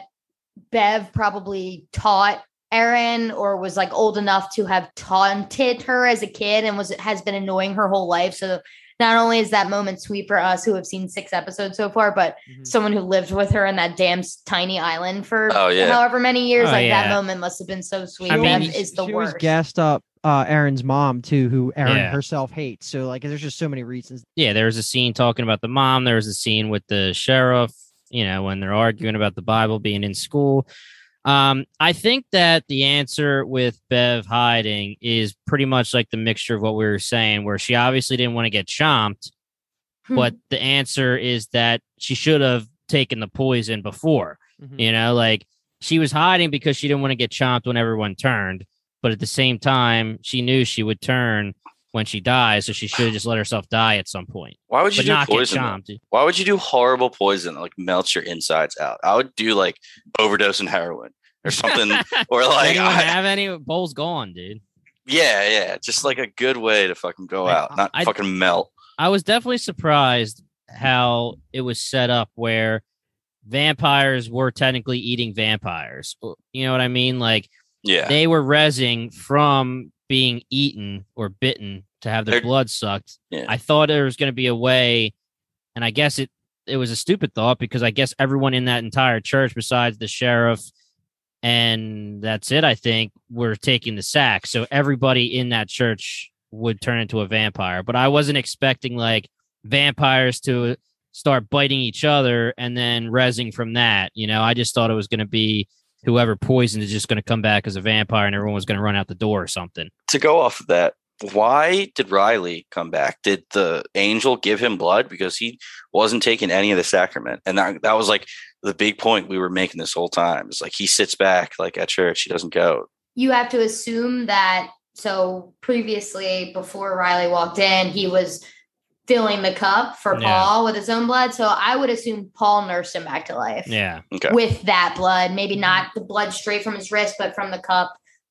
[SPEAKER 3] Bev probably taught Erin or was like old enough to have taunted her as a kid and was has been annoying her whole life. So not only is that moment sweet for us who have seen six episodes so far, but
[SPEAKER 5] Mhm.
[SPEAKER 3] someone who lived with her in that damn s- tiny island for
[SPEAKER 2] Oh, yeah.
[SPEAKER 3] however many years,
[SPEAKER 4] Oh,
[SPEAKER 3] like that
[SPEAKER 4] yeah.
[SPEAKER 3] moment must have been so sweet.
[SPEAKER 4] I
[SPEAKER 3] Bev
[SPEAKER 4] mean,
[SPEAKER 3] is the
[SPEAKER 5] she
[SPEAKER 3] worst.
[SPEAKER 5] was gassed up uh, Aaron's mom too, who Aaron
[SPEAKER 4] Yeah.
[SPEAKER 5] herself hates. So like, there's just so many reasons.
[SPEAKER 4] yeah, there was a scene talking about the mom. There was a scene with the sheriff, you know, when they're arguing about the Bible being in school. Um, I think that the answer with Bev hiding is pretty much like the mixture of what we were saying, where she obviously didn't want to get chomped,
[SPEAKER 3] Hmm.
[SPEAKER 4] but the answer is that she should have taken the poison before.
[SPEAKER 5] Mhm.
[SPEAKER 4] You know, like she was hiding because she didn't want to get chomped when everyone turned, but at the same time, she knew she would turn when she dies, so she should have just let herself die at some point,
[SPEAKER 2] Why would you
[SPEAKER 4] but
[SPEAKER 2] do
[SPEAKER 4] not get
[SPEAKER 2] poison? though?
[SPEAKER 4] chomped.
[SPEAKER 2] Why would you do horrible poison that like melts your insides out? I would do like overdose and heroin or something, or like
[SPEAKER 4] Anyone
[SPEAKER 2] I-
[SPEAKER 4] have any? Bowl's gone, dude.
[SPEAKER 2] yeah, yeah, just like a good way to fucking go
[SPEAKER 4] I-
[SPEAKER 2] out, not
[SPEAKER 4] I-
[SPEAKER 2] fucking melt.
[SPEAKER 4] I was definitely surprised how it was set up where vampires were technically eating vampires. You know what I mean? Like
[SPEAKER 2] Yeah,
[SPEAKER 4] they were rezzing from being eaten or bitten to have their
[SPEAKER 2] They're-
[SPEAKER 4] blood sucked.
[SPEAKER 2] Yeah.
[SPEAKER 4] I thought there was going to be a way, and I guess it it was a stupid thought because I guess everyone in that entire church, besides the sheriff, and that's it, I think, were taking the sack. So everybody in that church would turn into a vampire. But I wasn't expecting like vampires to start biting each other and then rezzing from that. You know, I just thought it was going to be whoever poisoned is just going to come back as a vampire and everyone was going to run out the door or something.
[SPEAKER 2] to go off of that, why did Riley come back? Did the angel give him blood because he wasn't taking any of the sacrament? And that that was like the big point we were making this whole time. It's like he sits back like at church, he doesn't go.
[SPEAKER 3] You have to assume that. So previously, before Riley walked in, he was filling the cup for
[SPEAKER 4] Yeah.
[SPEAKER 3] Paul with his own blood. So I would assume Paul nursed him back to life
[SPEAKER 4] Yeah.
[SPEAKER 2] Okay.
[SPEAKER 3] with that blood. Maybe not the blood straight from his wrist, but from the cup.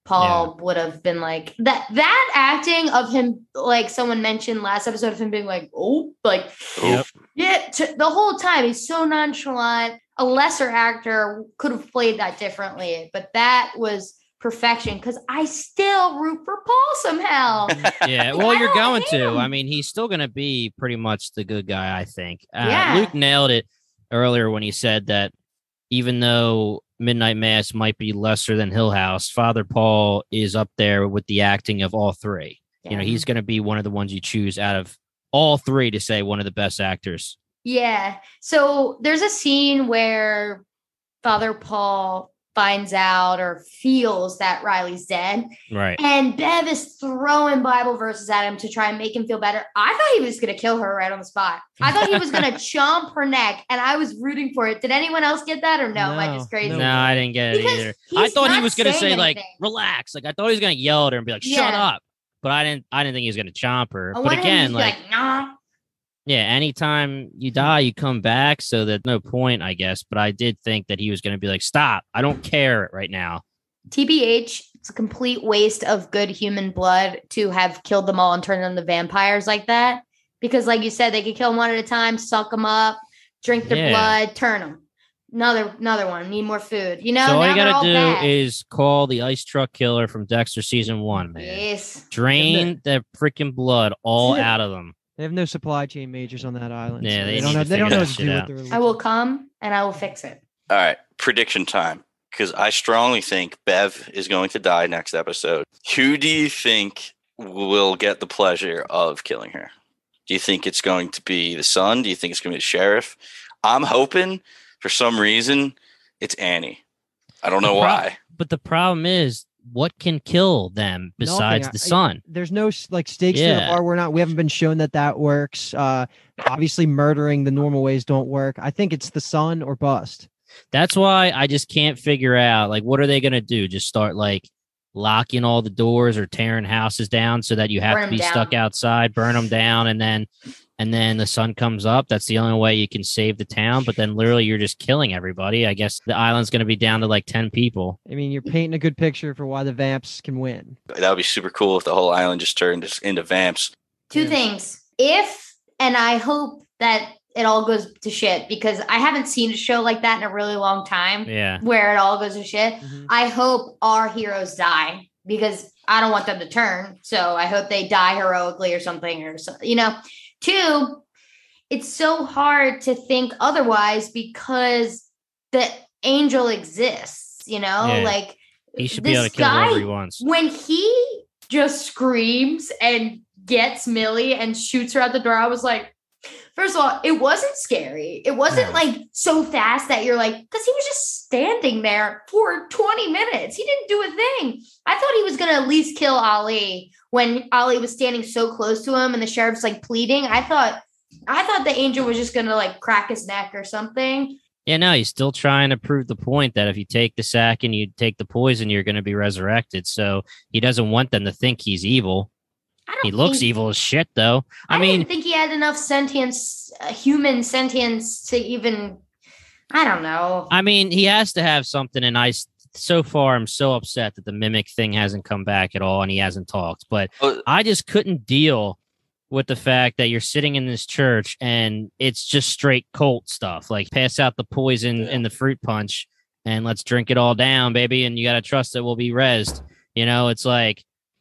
[SPEAKER 3] Paul yeah. would have been like that. That acting of him, like someone mentioned last episode, of him being like, oh, like,
[SPEAKER 4] yep.
[SPEAKER 3] yeah, t- the whole time he's so nonchalant. A lesser actor could have played that differently, but that was perfection because I still root for Paul somehow.
[SPEAKER 4] Yeah, well, you're going to. Him. I mean, he's still going to be pretty much the good guy, I think. Uh,
[SPEAKER 3] yeah.
[SPEAKER 4] Luke nailed it earlier when he said that even though Midnight Mass might be lesser than Hill House, Father Paul is up there with the acting of all three. Yeah. You know, he's going to be one of the ones you choose out of all three to say one of the best actors.
[SPEAKER 3] Yeah. So there's a scene where Father Paul finds out or feels that Riley's dead.
[SPEAKER 4] Right.
[SPEAKER 3] And Bev is throwing Bible verses at him to try and make him feel better. I thought he was going to kill her right on the spot. I thought he was going to chomp her neck, and I was rooting for it. Did anyone else get that, or no?
[SPEAKER 5] no
[SPEAKER 3] Am I just crazy?
[SPEAKER 4] No, I didn't get it
[SPEAKER 3] because
[SPEAKER 4] either. I thought he was going to say,
[SPEAKER 3] anything.
[SPEAKER 4] like, relax. Like, I thought he was going to yell at her and be like, shut
[SPEAKER 3] yeah.
[SPEAKER 4] up. But I didn't I didn't think he was going to chomp her.
[SPEAKER 3] I
[SPEAKER 4] but again, like,
[SPEAKER 3] like, nah.
[SPEAKER 4] Yeah, anytime you die, you come back. So there's no point, I guess. But I did think that he was going to be like, stop. I don't care right now.
[SPEAKER 3] T B H, it's a complete waste of good human blood to have killed them all and turned them into vampires like that. Because like you said, they could kill them one at a time, suck them up, drink their
[SPEAKER 4] Yeah.
[SPEAKER 3] blood, turn them. Another another one, need more food. You know,
[SPEAKER 4] So all
[SPEAKER 3] now
[SPEAKER 4] you
[SPEAKER 3] they're
[SPEAKER 4] got
[SPEAKER 3] all
[SPEAKER 4] to do
[SPEAKER 3] bad.
[SPEAKER 4] is call the ice truck killer from Dexter season one, man.
[SPEAKER 3] Yes.
[SPEAKER 4] Drain the freaking blood all out of them.
[SPEAKER 5] They have no supply chain majors on that island.
[SPEAKER 4] Yeah,
[SPEAKER 5] so
[SPEAKER 4] they
[SPEAKER 5] they
[SPEAKER 4] need
[SPEAKER 5] don't
[SPEAKER 4] to
[SPEAKER 5] know. They don't
[SPEAKER 4] figure
[SPEAKER 5] know
[SPEAKER 4] that
[SPEAKER 5] what to
[SPEAKER 4] shit
[SPEAKER 5] do
[SPEAKER 4] out.
[SPEAKER 5] with their
[SPEAKER 3] I will
[SPEAKER 5] religion.
[SPEAKER 3] come and I will fix it.
[SPEAKER 6] All right, prediction time. Because I strongly think Bev is going to die next episode. Who do you think will get the pleasure of killing her? Do you think it's going to be the son? Do you think it's going to be the sheriff? I'm hoping, for some reason, it's Annie. I don't know
[SPEAKER 4] The prob-
[SPEAKER 6] why.
[SPEAKER 4] But the problem is, what can kill them besides
[SPEAKER 5] Nothing.
[SPEAKER 4] the
[SPEAKER 5] I-
[SPEAKER 4] son?
[SPEAKER 5] There's no like stakes to the
[SPEAKER 4] Yeah.
[SPEAKER 5] bar. We're not. We haven't been shown that that works. Uh, obviously, murdering the normal ways don't work. I think it's the son or bust.
[SPEAKER 4] That's why I just can't figure out, like, what are they going to do? Just start, like, locking all the doors or tearing houses down so that you have
[SPEAKER 3] Burn
[SPEAKER 4] to
[SPEAKER 3] 'em
[SPEAKER 4] be
[SPEAKER 3] down.
[SPEAKER 4] stuck outside, burn them down, and then and then the sun comes up. That's the only way you can save the town. But then literally you're just killing everybody. I guess the island's going to be down to, like, ten people.
[SPEAKER 5] I mean, you're painting a good picture for why the Vamps can win.
[SPEAKER 6] That would be super cool if the whole island just turned just into vamps.
[SPEAKER 3] Two
[SPEAKER 5] Yeah.
[SPEAKER 3] things. If, and I hope that it all goes to shit because I haven't seen a show like that in a really long time
[SPEAKER 4] Yeah.
[SPEAKER 3] where it all goes to shit.
[SPEAKER 5] Mhm.
[SPEAKER 3] I hope our heroes die because I don't want them to turn. So I hope they die heroically or something or something, you know. Two, it's so hard to think otherwise because the angel exists, you know,
[SPEAKER 4] Yeah.
[SPEAKER 3] like
[SPEAKER 4] He should be
[SPEAKER 3] this
[SPEAKER 4] able to kill
[SPEAKER 3] guy,
[SPEAKER 4] whoever he wants.
[SPEAKER 3] when he just screams and gets Millie and shoots her out the door, I was like, first of all, it wasn't scary. It wasn't
[SPEAKER 4] No.
[SPEAKER 3] like so fast that you're like, because he was just standing there for twenty minutes. He didn't do a thing. I thought he was going to at least kill Ali when Ali was standing so close to him and the sheriff's like pleading. I thought, I thought the angel was just going to like crack his neck or something.
[SPEAKER 4] Yeah, no, he's still trying to prove the point that if you take the sack and you take the poison, you're going to be resurrected. So he doesn't want them to think he's evil.
[SPEAKER 3] I don't
[SPEAKER 4] He looks
[SPEAKER 3] think-
[SPEAKER 4] evil as shit, though. I,
[SPEAKER 3] I,
[SPEAKER 4] mean,
[SPEAKER 3] didn't think he had enough sentience, uh, human sentience to even, I don't know.
[SPEAKER 4] I mean, he has to have something. And I, s- so far, I'm so upset that the mimic thing hasn't come back at all and he hasn't talked. But
[SPEAKER 6] Oh,
[SPEAKER 4] I just couldn't deal with the fact that you're sitting in this church and it's just straight cult stuff. Like, pass out the poison
[SPEAKER 6] Yeah.
[SPEAKER 4] in the fruit punch and let's drink it all down, baby. And you got to trust that we'll be rezzed. You know, it's like,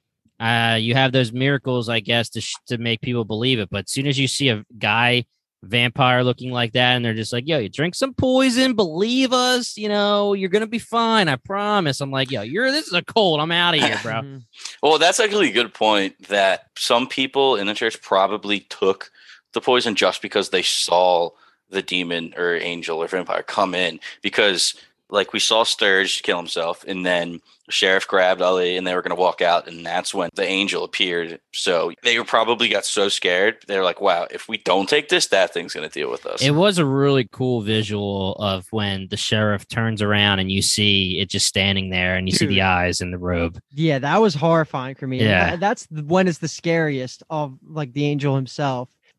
[SPEAKER 4] uh, you have those miracles, I guess, to sh- to make people believe it. But as soon as you see a guy vampire looking like that, and they're just like, "Yo, you drink some poison, believe us, you know, you're gonna be fine, I promise." I'm like, "Yo, you're this is a cold. I'm out of here, bro."
[SPEAKER 5] Mhm.
[SPEAKER 6] Well, that's actually a good point that some people in the church probably took the poison just because they saw the demon or angel or vampire come in. Because, like, we saw Sturge kill himself, and then the sheriff grabbed Ali, and they were going to walk out, and that's when the angel appeared. So they were probably got so scared. They were like, wow, if we don't take this, that thing's going to deal with us.
[SPEAKER 4] It was a really cool visual of when the sheriff turns around and you see it just standing there, and you see
[SPEAKER 5] Dude.
[SPEAKER 4] the eyes in the robe.
[SPEAKER 5] Yeah, that was horrifying for me. And
[SPEAKER 4] Yeah.
[SPEAKER 5] that- that's the- when it's the scariest of like the angel himself.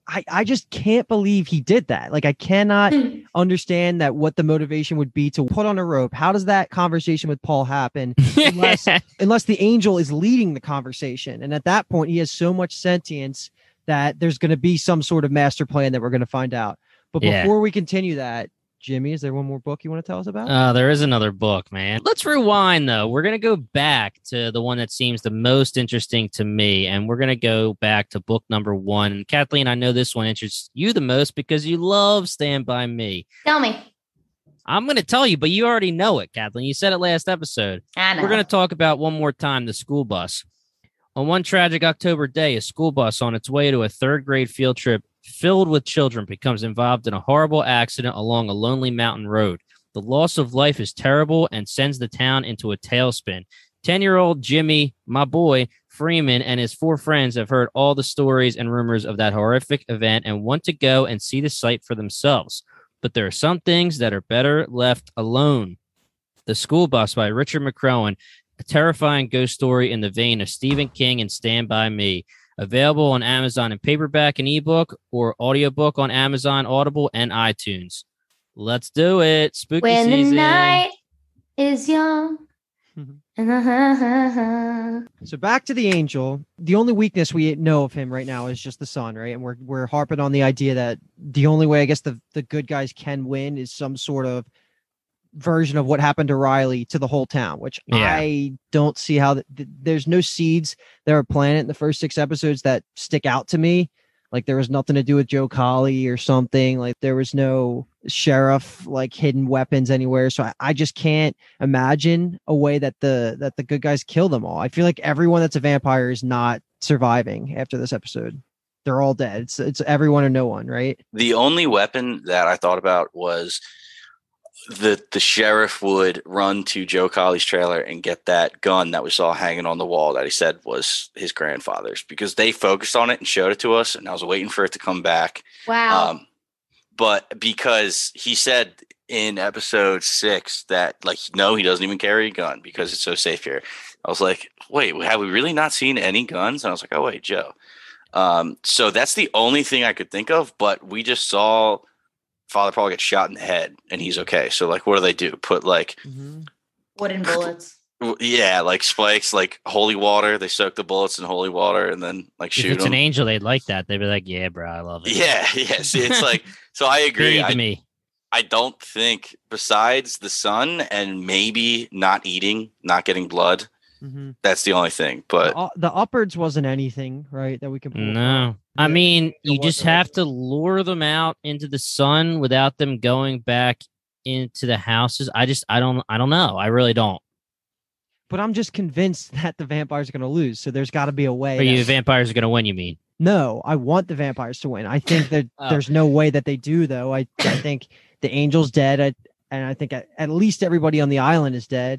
[SPEAKER 5] I, I just can't believe he did that. Like, I cannot understand that what the motivation would be to put on a rope. How does that conversation with Paul happen unless unless the angel is leading the conversation? And at that point, he has so much sentience that there's going to be some sort of master plan that we're going to find out. But
[SPEAKER 4] Yeah.
[SPEAKER 5] before we continue that, Jimmy, is there one more book you want to tell us about?
[SPEAKER 4] Uh, there is another book, man. Let's rewind, though. We're going to go back to the one that seems the most interesting to me, and we're going to go back to book number one. Kathleen, I know this one interests you the most because you love Stand By Me.
[SPEAKER 3] Tell me.
[SPEAKER 4] I'm going to tell you, but you already know it, Kathleen. You said it last episode.
[SPEAKER 3] I know.
[SPEAKER 4] We're going to talk about one more time the school bus. On one tragic October day, a school bus on its way to a third grade field trip filled with children becomes involved in a horrible accident along a lonely mountain road. The loss of life is terrible and sends the town into a tailspin. ten-year-old Jimmy, my boy, Freeman, and his four friends have heard all the stories and rumors of that horrific event and want to go and see the site for themselves. But there are some things that are better left alone. The School Bus by Richard McCrone, a terrifying ghost story in the vein of Stephen King and Stand By Me. Available on Amazon in paperback and ebook or audiobook on Amazon, Audible, and iTunes. Let's do it. Spooky
[SPEAKER 3] When
[SPEAKER 4] season.
[SPEAKER 3] the night is young.
[SPEAKER 5] So back to the angel. The only weakness we know of him right now is just the sun, right? And we're we're harping on the idea that the only way I guess the, the good guys can win is some sort of version of what happened to Riley to the whole town, which
[SPEAKER 4] Yeah.
[SPEAKER 5] I don't see how th- th- there's no seeds that are planted in the first six episodes that stick out to me. Like there was nothing to do with Joe Collie or something. Like there was no sheriff, like hidden weapons anywhere. So I, I just can't imagine a way that the, that the good guys kill them all. I feel like everyone that's a vampire is not surviving after this episode. They're all dead. It's, it's everyone or no one, right?
[SPEAKER 6] The only weapon that I thought about was the the sheriff would run to Joe Colley's trailer and get that gun that we saw hanging on the wall that he said was his grandfather's, because they focused on it and showed it to us, and I was waiting for it to come back.
[SPEAKER 3] Wow.
[SPEAKER 6] Um, but because he said in episode six that, like, no, he doesn't even carry a gun because it's so safe here. I was like, wait, have we really not seen any guns? And I was like, oh, wait, Joe. Um, so that's the only thing I could think of, but we just saw Father Paul get shot in the head and he's okay. So, like, what do they do? Put, like,
[SPEAKER 5] Mm-hmm.
[SPEAKER 3] Wooden bullets.
[SPEAKER 6] yeah, like spikes, like holy water. They soak the bullets in holy water and then, like,
[SPEAKER 4] If
[SPEAKER 6] shoot
[SPEAKER 4] it's
[SPEAKER 6] them.
[SPEAKER 4] an angel, they'd like that. They'd be like, yeah, bro, I love it.
[SPEAKER 6] Yeah, yes. It's like, so I agree.
[SPEAKER 4] Feed
[SPEAKER 6] I,
[SPEAKER 4] me.
[SPEAKER 6] I don't think, besides the sun and maybe not eating, not getting blood,
[SPEAKER 5] Mm-hmm.
[SPEAKER 6] that's the only thing. But
[SPEAKER 5] the, the upwards wasn't anything, right? That we can pull from.
[SPEAKER 4] No. I
[SPEAKER 5] Yeah,
[SPEAKER 4] mean,
[SPEAKER 5] it
[SPEAKER 4] you just
[SPEAKER 5] wasn't.
[SPEAKER 4] have to lure them out into the sun without them going back into the houses. I just, I don't, I don't know. I really don't.
[SPEAKER 5] But I'm just convinced that the vampires are going to lose. So there's got to be a way.
[SPEAKER 4] Are you
[SPEAKER 5] that-
[SPEAKER 4] vampires are going to win, you mean?
[SPEAKER 5] No, I want the vampires to win. I think that
[SPEAKER 4] Oh.
[SPEAKER 5] there's no way that they do, though. I, I think the angel's dead. I, and I think at, at least everybody on the island is dead.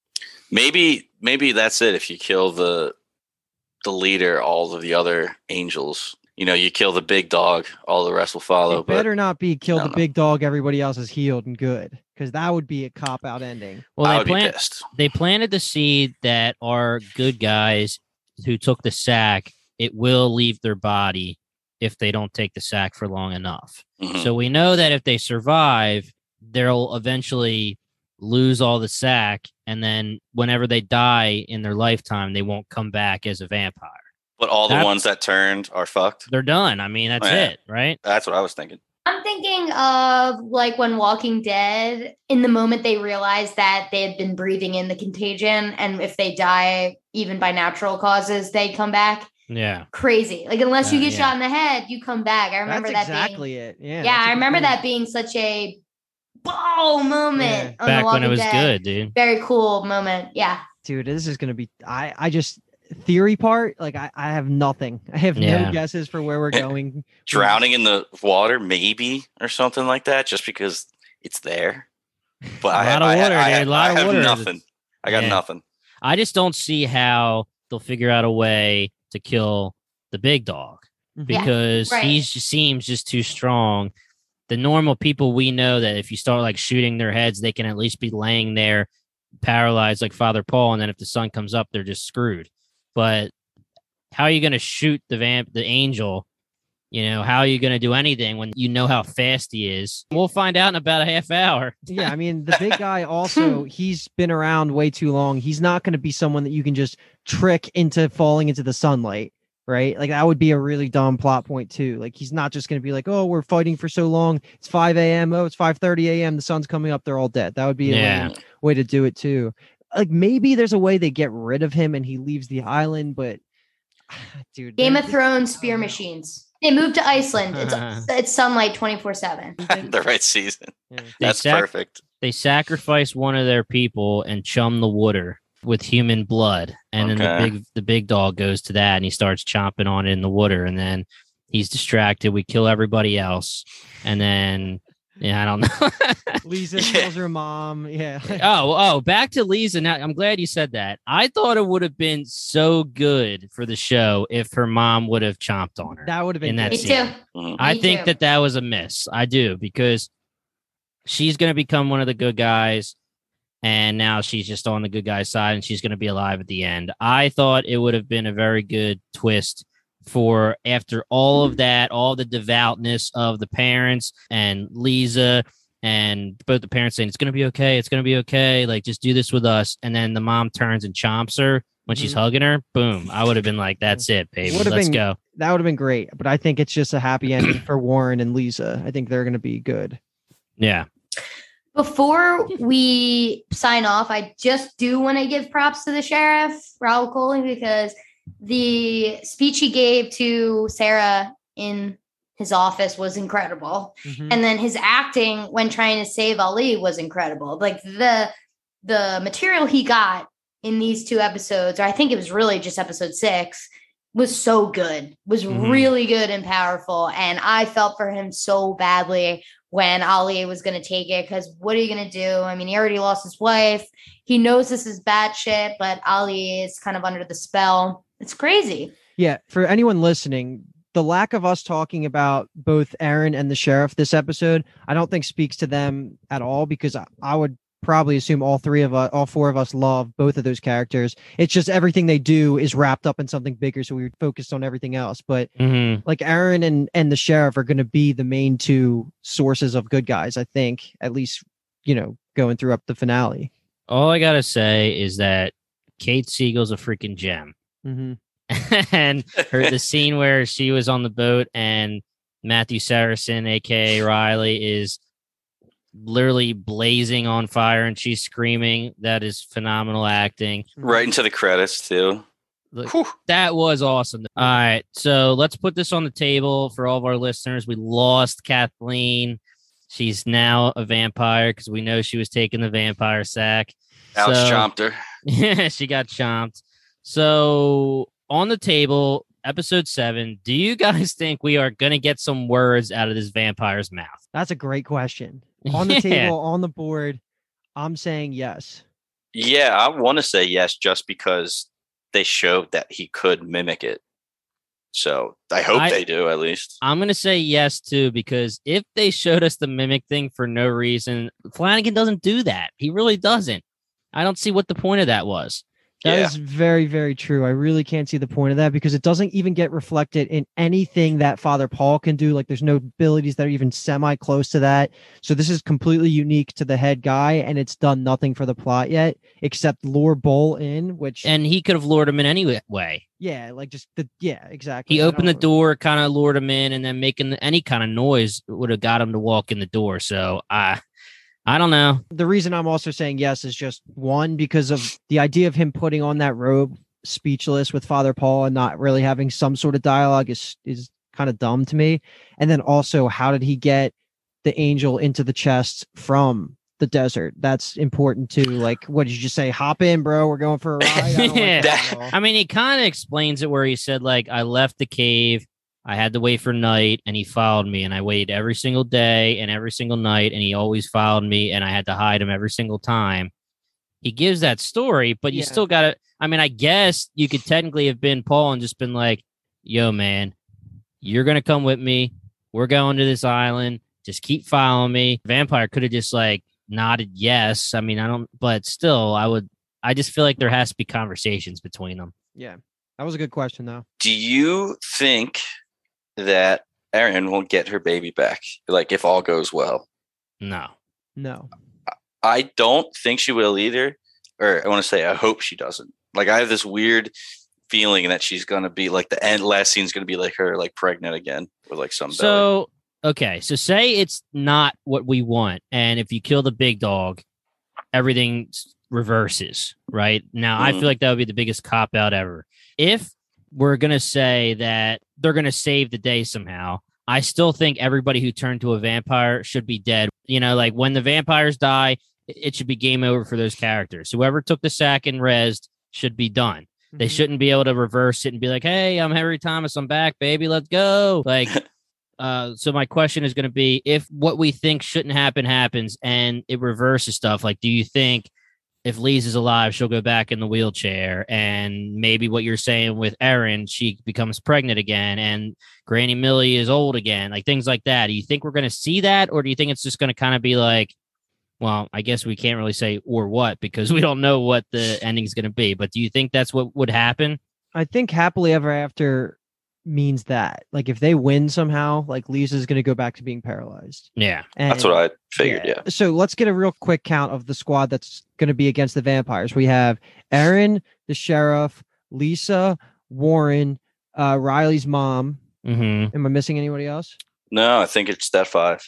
[SPEAKER 6] maybe, maybe that's it. If you kill the the leader, all of the other angels, you know, you kill the big dog, all the rest will follow.
[SPEAKER 5] It
[SPEAKER 6] But
[SPEAKER 5] better not be kill
[SPEAKER 6] I
[SPEAKER 5] the
[SPEAKER 6] don't know.
[SPEAKER 5] big dog. Everybody else is healed and good, because that would be a cop out ending.
[SPEAKER 4] Well,
[SPEAKER 6] I
[SPEAKER 4] they
[SPEAKER 6] would be
[SPEAKER 4] plant,
[SPEAKER 6] pissed.
[SPEAKER 4] they planted the seed that our good guys who took the sack, it will leave their body if they don't take the sack for long enough.
[SPEAKER 6] Mhm.
[SPEAKER 4] So we know that if they survive, they'll eventually lose all the sack, and then whenever they die in their lifetime, they won't come back as a vampire.
[SPEAKER 6] But all the
[SPEAKER 4] That-
[SPEAKER 6] ones that turned are fucked.
[SPEAKER 4] They're done. I mean, that's
[SPEAKER 6] Yeah.
[SPEAKER 4] it, right?
[SPEAKER 6] That's what I was thinking.
[SPEAKER 3] I'm thinking of like when Walking Dead, in the moment they realize that they had been breathing in the contagion, and if they die even by natural causes, they come back.
[SPEAKER 4] Yeah.
[SPEAKER 3] Crazy. Like unless you
[SPEAKER 4] Uh,
[SPEAKER 3] get
[SPEAKER 4] yeah.
[SPEAKER 3] shot in the head, you come back. I remember
[SPEAKER 5] That's
[SPEAKER 3] that
[SPEAKER 5] exactly
[SPEAKER 3] being
[SPEAKER 5] it. Yeah.
[SPEAKER 3] yeah,
[SPEAKER 5] that's a
[SPEAKER 3] I
[SPEAKER 5] good
[SPEAKER 3] remember
[SPEAKER 5] point.
[SPEAKER 3] that being such a whoa moment on
[SPEAKER 4] Back
[SPEAKER 3] the
[SPEAKER 4] when
[SPEAKER 3] Walking
[SPEAKER 4] it was
[SPEAKER 3] Dead.
[SPEAKER 4] good, dude.
[SPEAKER 3] Very cool moment. Yeah.
[SPEAKER 5] Dude, this is gonna be. I I just theory part. Like I I have nothing. I have
[SPEAKER 4] Yeah.
[SPEAKER 5] no guesses for where we're going.
[SPEAKER 6] Drowning in the water, maybe, or something like that, just because it's there. But
[SPEAKER 4] A
[SPEAKER 6] I,
[SPEAKER 4] lot of
[SPEAKER 6] I,
[SPEAKER 4] water,
[SPEAKER 6] I,
[SPEAKER 4] dude,
[SPEAKER 6] have,
[SPEAKER 4] a lot
[SPEAKER 6] I
[SPEAKER 4] of
[SPEAKER 6] have
[SPEAKER 4] water.
[SPEAKER 6] nothing. I got
[SPEAKER 4] Yeah.
[SPEAKER 6] nothing.
[SPEAKER 4] I just don't see how they'll figure out a way to kill the big dog
[SPEAKER 5] Mhm.
[SPEAKER 3] Yeah,
[SPEAKER 4] because
[SPEAKER 3] right.
[SPEAKER 4] he just seems just too strong. The normal people we know that if you start like shooting their heads, they can at least be laying there paralyzed like Father Paul, and then if the sun comes up, they're just screwed. But how are you going to shoot the vamp, the angel, You know, how are you going to do anything when you know how fast he is? We'll find out in about a half hour.
[SPEAKER 5] Yeah, I mean, the big guy also, he's been around way too long. He's not going to be someone that you can just trick into falling into the sunlight, right? Like, that would be a really dumb plot point, too. Like, he's not just going to be like, oh, we're fighting for so long. It's five a.m. Oh, it's five thirty a.m. The sun's coming up. They're all dead. That would be a
[SPEAKER 4] Yeah.
[SPEAKER 5] way, way to do it, too. Like, maybe there's a way they get rid of him and he leaves the island, but, dude.
[SPEAKER 3] Game
[SPEAKER 5] they're
[SPEAKER 3] of
[SPEAKER 5] just-
[SPEAKER 3] Thrones
[SPEAKER 5] I
[SPEAKER 3] spear
[SPEAKER 5] don't know.
[SPEAKER 3] machines. They moved to Iceland. It's
[SPEAKER 4] Uh-huh.
[SPEAKER 3] it's sunlight twenty-four seven.
[SPEAKER 6] the right season.
[SPEAKER 5] Yeah.
[SPEAKER 4] They
[SPEAKER 6] That's
[SPEAKER 4] sac-
[SPEAKER 6] perfect.
[SPEAKER 4] They sacrifice one of their people and chum the water with human blood, and then
[SPEAKER 6] Okay.
[SPEAKER 4] the big the big dog goes to that and he starts chomping on it in the water, and then he's distracted. We kill everybody else, and then yeah, I don't know.
[SPEAKER 5] Lisa
[SPEAKER 6] Yeah.
[SPEAKER 5] kills her mom. Yeah.
[SPEAKER 4] oh, oh, back to Lisa. Now, I'm glad you said that. I thought it would have been so good for the show if her mom would have chomped on her.
[SPEAKER 5] That would have been
[SPEAKER 4] In that
[SPEAKER 3] Me
[SPEAKER 5] good.
[SPEAKER 4] scene.
[SPEAKER 3] too.
[SPEAKER 6] Mhm.
[SPEAKER 4] I
[SPEAKER 3] Me
[SPEAKER 4] think
[SPEAKER 3] too.
[SPEAKER 4] that that was a miss. I do, because she's going to become one of the good guys, and now she's just on the good guy's side, and she's going to be alive at the end. I thought it would have been a very good twist for after all of that, all the devoutness of the parents and Lisa, and both the parents saying it's going to be okay, it's going to be okay, like just do this with us, and then the mom turns and chomps her when she's
[SPEAKER 5] Mhm.
[SPEAKER 4] hugging her. Boom! I would have been like, "That's it, baby.
[SPEAKER 5] Would've
[SPEAKER 4] Let's
[SPEAKER 5] been-
[SPEAKER 4] go."
[SPEAKER 5] That would have been great, but I think it's just a happy ending for Warren and Lisa. I think they're going to be good.
[SPEAKER 4] Yeah.
[SPEAKER 3] Before we sign off, I just do want to give props to the sheriff, Raul Coley, because the speech he gave to Sarah in his office was incredible.
[SPEAKER 5] Mhm.
[SPEAKER 3] And then his acting when trying to save Ali was incredible. Like the the material he got in these two episodes, or I think it was really just episode six, was so good, was
[SPEAKER 4] Mhm.
[SPEAKER 3] really good and powerful. And I felt for him so badly when Ali was going to take it, because what are you going to do? I mean, he already lost his wife. He knows this is bad shit, but Ali is kind of under the spell. It's crazy.
[SPEAKER 5] Yeah, for anyone listening, the lack of us talking about both Aaron and the sheriff this episode, I don't think speaks to them at all, because I, I would probably assume all three of us, all four of us love both of those characters. It's just everything they do is wrapped up in something bigger, so we were focused on everything else. But
[SPEAKER 4] Mm-hmm.
[SPEAKER 5] like Aaron and, and the sheriff are going to be the main two sources of good guys, I think, at least, you know, going through up the finale.
[SPEAKER 4] All I gotta say is that Kate Siegel's a freaking gem.
[SPEAKER 5] Mm-hmm.
[SPEAKER 4] And her the scene where she was on the boat and Matthew Saracen, aka Riley, is literally blazing on fire and she's screaming. That is phenomenal acting.
[SPEAKER 6] Right into the credits too.
[SPEAKER 4] Look,
[SPEAKER 6] Whew.
[SPEAKER 4] that was awesome. All right, so let's put this on the table for all of our listeners. We lost Kathleen. She's now a vampire because we know she was taking the vampire sack.
[SPEAKER 6] Alex
[SPEAKER 4] So-
[SPEAKER 6] chomped her.
[SPEAKER 4] Yeah, she got chomped. So on the table, episode seven, do you guys think we are going to get some words out of this vampire's mouth?
[SPEAKER 5] That's a great question. On the
[SPEAKER 4] Yeah.
[SPEAKER 5] table, on the board, I'm saying yes.
[SPEAKER 6] Yeah, I want to say yes, just because they showed that he could mimic it. So I hope
[SPEAKER 4] I-
[SPEAKER 6] they do at least.
[SPEAKER 4] I'm going to say yes, too, because if they showed us the mimic thing for no reason, Flanagan doesn't do that. He really doesn't. I don't see what the point of that was.
[SPEAKER 5] That is
[SPEAKER 6] Yeah.
[SPEAKER 5] very, very true. I really can't see the point of that because it doesn't even get reflected in anything that Father Paul can do. Like there's no abilities that are even semi close to that. So this is completely unique to the head guy, and it's done nothing for the plot yet except lure Bull in, which
[SPEAKER 4] And he could have lured him in any way.
[SPEAKER 5] yeah, like just the yeah, exactly.
[SPEAKER 4] He
[SPEAKER 5] I
[SPEAKER 4] opened the
[SPEAKER 5] don't-
[SPEAKER 4] door, kind of lured him in, and then making any kind of noise would have got him to walk in the door. So I, I don't know.
[SPEAKER 5] The reason I'm also saying yes is just one, because of the idea of him putting on that robe speechless with Father Paul and not really having some sort of dialogue is is kind of dumb to me. And then also, how did he get the angel into the chest from the desert? That's important too. Like, what did you just say? Hop in, bro. We're going for a ride. I don't like
[SPEAKER 4] Yeah.
[SPEAKER 5] that at all.
[SPEAKER 4] I mean, he kind of explains it where he said, like, I left the cave, I had to wait for night, and he followed me, and I waited every single day and every single night, and he always followed me, and I had to hide him every single time. He gives that story, but you
[SPEAKER 5] Yeah.
[SPEAKER 4] still got to. I mean, I guess you could technically have been Paul and just been like, yo, man, you're going to come with me. We're going to this island. Just keep following me. Vampire could have just like nodded yes. I mean, I don't, but still, I would, I just feel like there has to be conversations between them.
[SPEAKER 5] Yeah, that was a good question though.
[SPEAKER 6] Do you think that Erin will get her baby back, like if all goes well.
[SPEAKER 4] No.
[SPEAKER 5] No.
[SPEAKER 6] I don't think she will either. Or I want to say, I hope she doesn't. Like, I have this weird feeling that she's going to be like the end last scene's going to be like her, like pregnant again with like some belly.
[SPEAKER 4] So, okay. So say it's not what we want. And if you kill the big dog, everything reverses, right? Now, mm-hmm. I feel like that would be the biggest cop out ever. If we're going to say that they're going to save the day somehow, I still think everybody who turned to a vampire should be dead. You know, like when the vampires die, it should be game over for those characters. Whoever took the sack and rezzed should be done. Mm-hmm. They shouldn't be able to reverse it and be like, hey, I'm Henry Thomas. I'm back, baby. Let's go. Like, uh, so my question is going to be, if what we think shouldn't happen happens and it reverses stuff, like, do you think if Lise is alive, she'll go back in the wheelchair, and maybe what you're saying with Erin, she becomes pregnant again, and Granny Millie is old again, like things like that. Do you think we're going to see that, or do you think it's just going to kind of be like, well, I guess we can't really say or what, because we don't know what the ending is going to be. But do you think that's what would happen?
[SPEAKER 5] I think happily ever after means that, like, if they win somehow, like Lisa is going to go back to being paralyzed.
[SPEAKER 4] Yeah,
[SPEAKER 5] and,
[SPEAKER 6] that's what I figured. Yeah.
[SPEAKER 5] yeah. So let's get a real quick count of the squad that's going to be against the vampires. We have Erin, the sheriff, Lisa, Warren, uh, Riley's mom.
[SPEAKER 4] Mm-hmm.
[SPEAKER 5] Am I missing anybody else?
[SPEAKER 6] No, I think it's that five.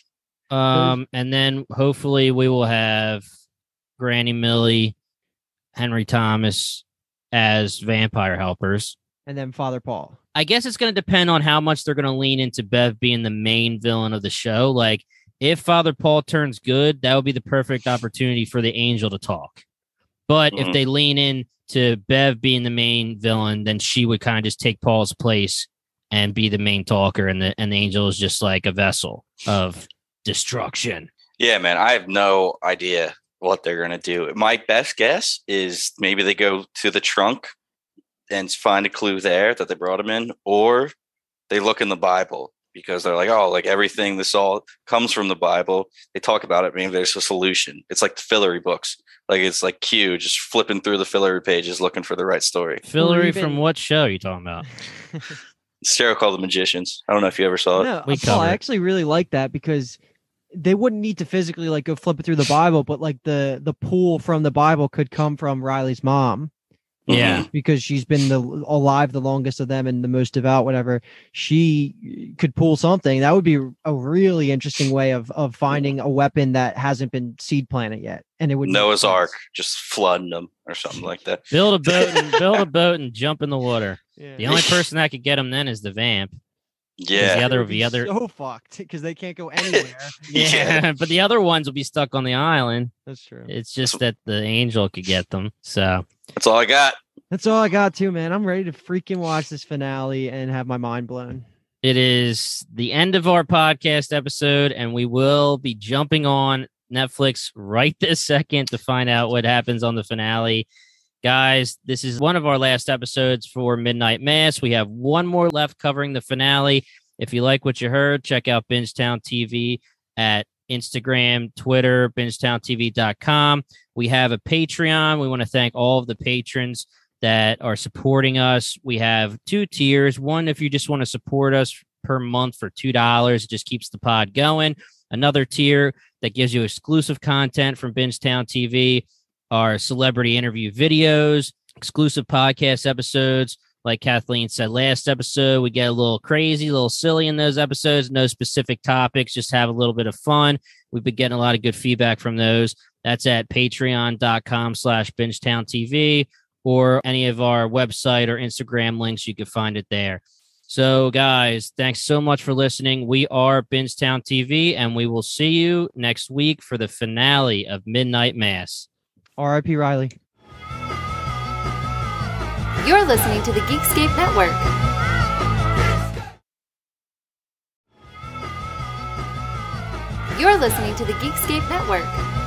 [SPEAKER 4] Um, and then hopefully we will have Granny Millie, Henry Thomas as vampire helpers.
[SPEAKER 5] And then Father Paul.
[SPEAKER 4] I guess it's going to depend on how much they're going to lean into Bev being the main villain of the show. Like, if Father Paul turns good, that would be the perfect opportunity for the Angel to talk. But mm-hmm. if they lean in to Bev being the main villain, then she would kind of just take Paul's place and be the main talker, and the and the Angel is just like a vessel of destruction.
[SPEAKER 6] Yeah, man, I have no idea what they're gonna do. My best guess is maybe they go to the trunk and find a clue there that they brought him in, or they look in the Bible because they're like, oh, like everything, this all comes from the Bible. They talk about it. Maybe there's a solution. It's like the Fillory books. Like, it's like Q just flipping through the Fillory pages looking for the right story.
[SPEAKER 4] Fillory even... from what show are you talking about?
[SPEAKER 6] Serial called The Magicians. I don't know if you ever saw it.
[SPEAKER 5] No, we Paul, I actually really like that, because they wouldn't need to physically like go flip it through the Bible, but like the the pool from the Bible could come from Riley's mom.
[SPEAKER 4] Yeah,
[SPEAKER 5] because she's been the alive the longest of them and the most devout, whatever. She could pull something. That would be a really interesting way of of finding a weapon that hasn't been seed planted yet. And it would
[SPEAKER 6] Noah's Ark, just flooding them or something like that.
[SPEAKER 4] Build a boat and build a boat and jump in the water. Yeah. The only person that could get them then is the vamp.
[SPEAKER 6] Yeah,
[SPEAKER 4] the other, the other,
[SPEAKER 5] so fucked because they can't go anywhere.
[SPEAKER 4] yeah, yeah, but the other ones will be stuck on the island.
[SPEAKER 5] That's true.
[SPEAKER 4] It's just that the Angel could get them. So
[SPEAKER 6] that's all I got.
[SPEAKER 5] That's all I got too, man. I'm ready to freaking watch this finale and have my mind blown.
[SPEAKER 4] It is the end of our podcast episode, and we will be jumping on Netflix right this second to find out what happens on the finale. Guys, this is one of our last episodes for Midnight Mass. We have one more left covering the finale. If you like what you heard, check out Bingetown T V at Instagram, Twitter, bingetown t v dot com. We have a Patreon. We want to thank all of the patrons that are supporting us. We have two tiers. One, if you just want to support us per month for two dollars, it just keeps the pod going. Another tier that gives you exclusive content from Bingetown T V. Our celebrity interview videos, exclusive podcast episodes. Like Kathleen said last episode, we get a little crazy, a little silly in those episodes. No specific topics, just have a little bit of fun. We've been getting a lot of good feedback from those. That's at patreon.com slash Bingetown TV, or any of our website or Instagram links. You can find it there. So, guys, thanks so much for listening. We are Bingetown T V, and we will see you next week for the finale of Midnight Mass.
[SPEAKER 5] R I P Riley.
[SPEAKER 7] You're listening to the Geekscape Network. You're listening to the Geekscape Network.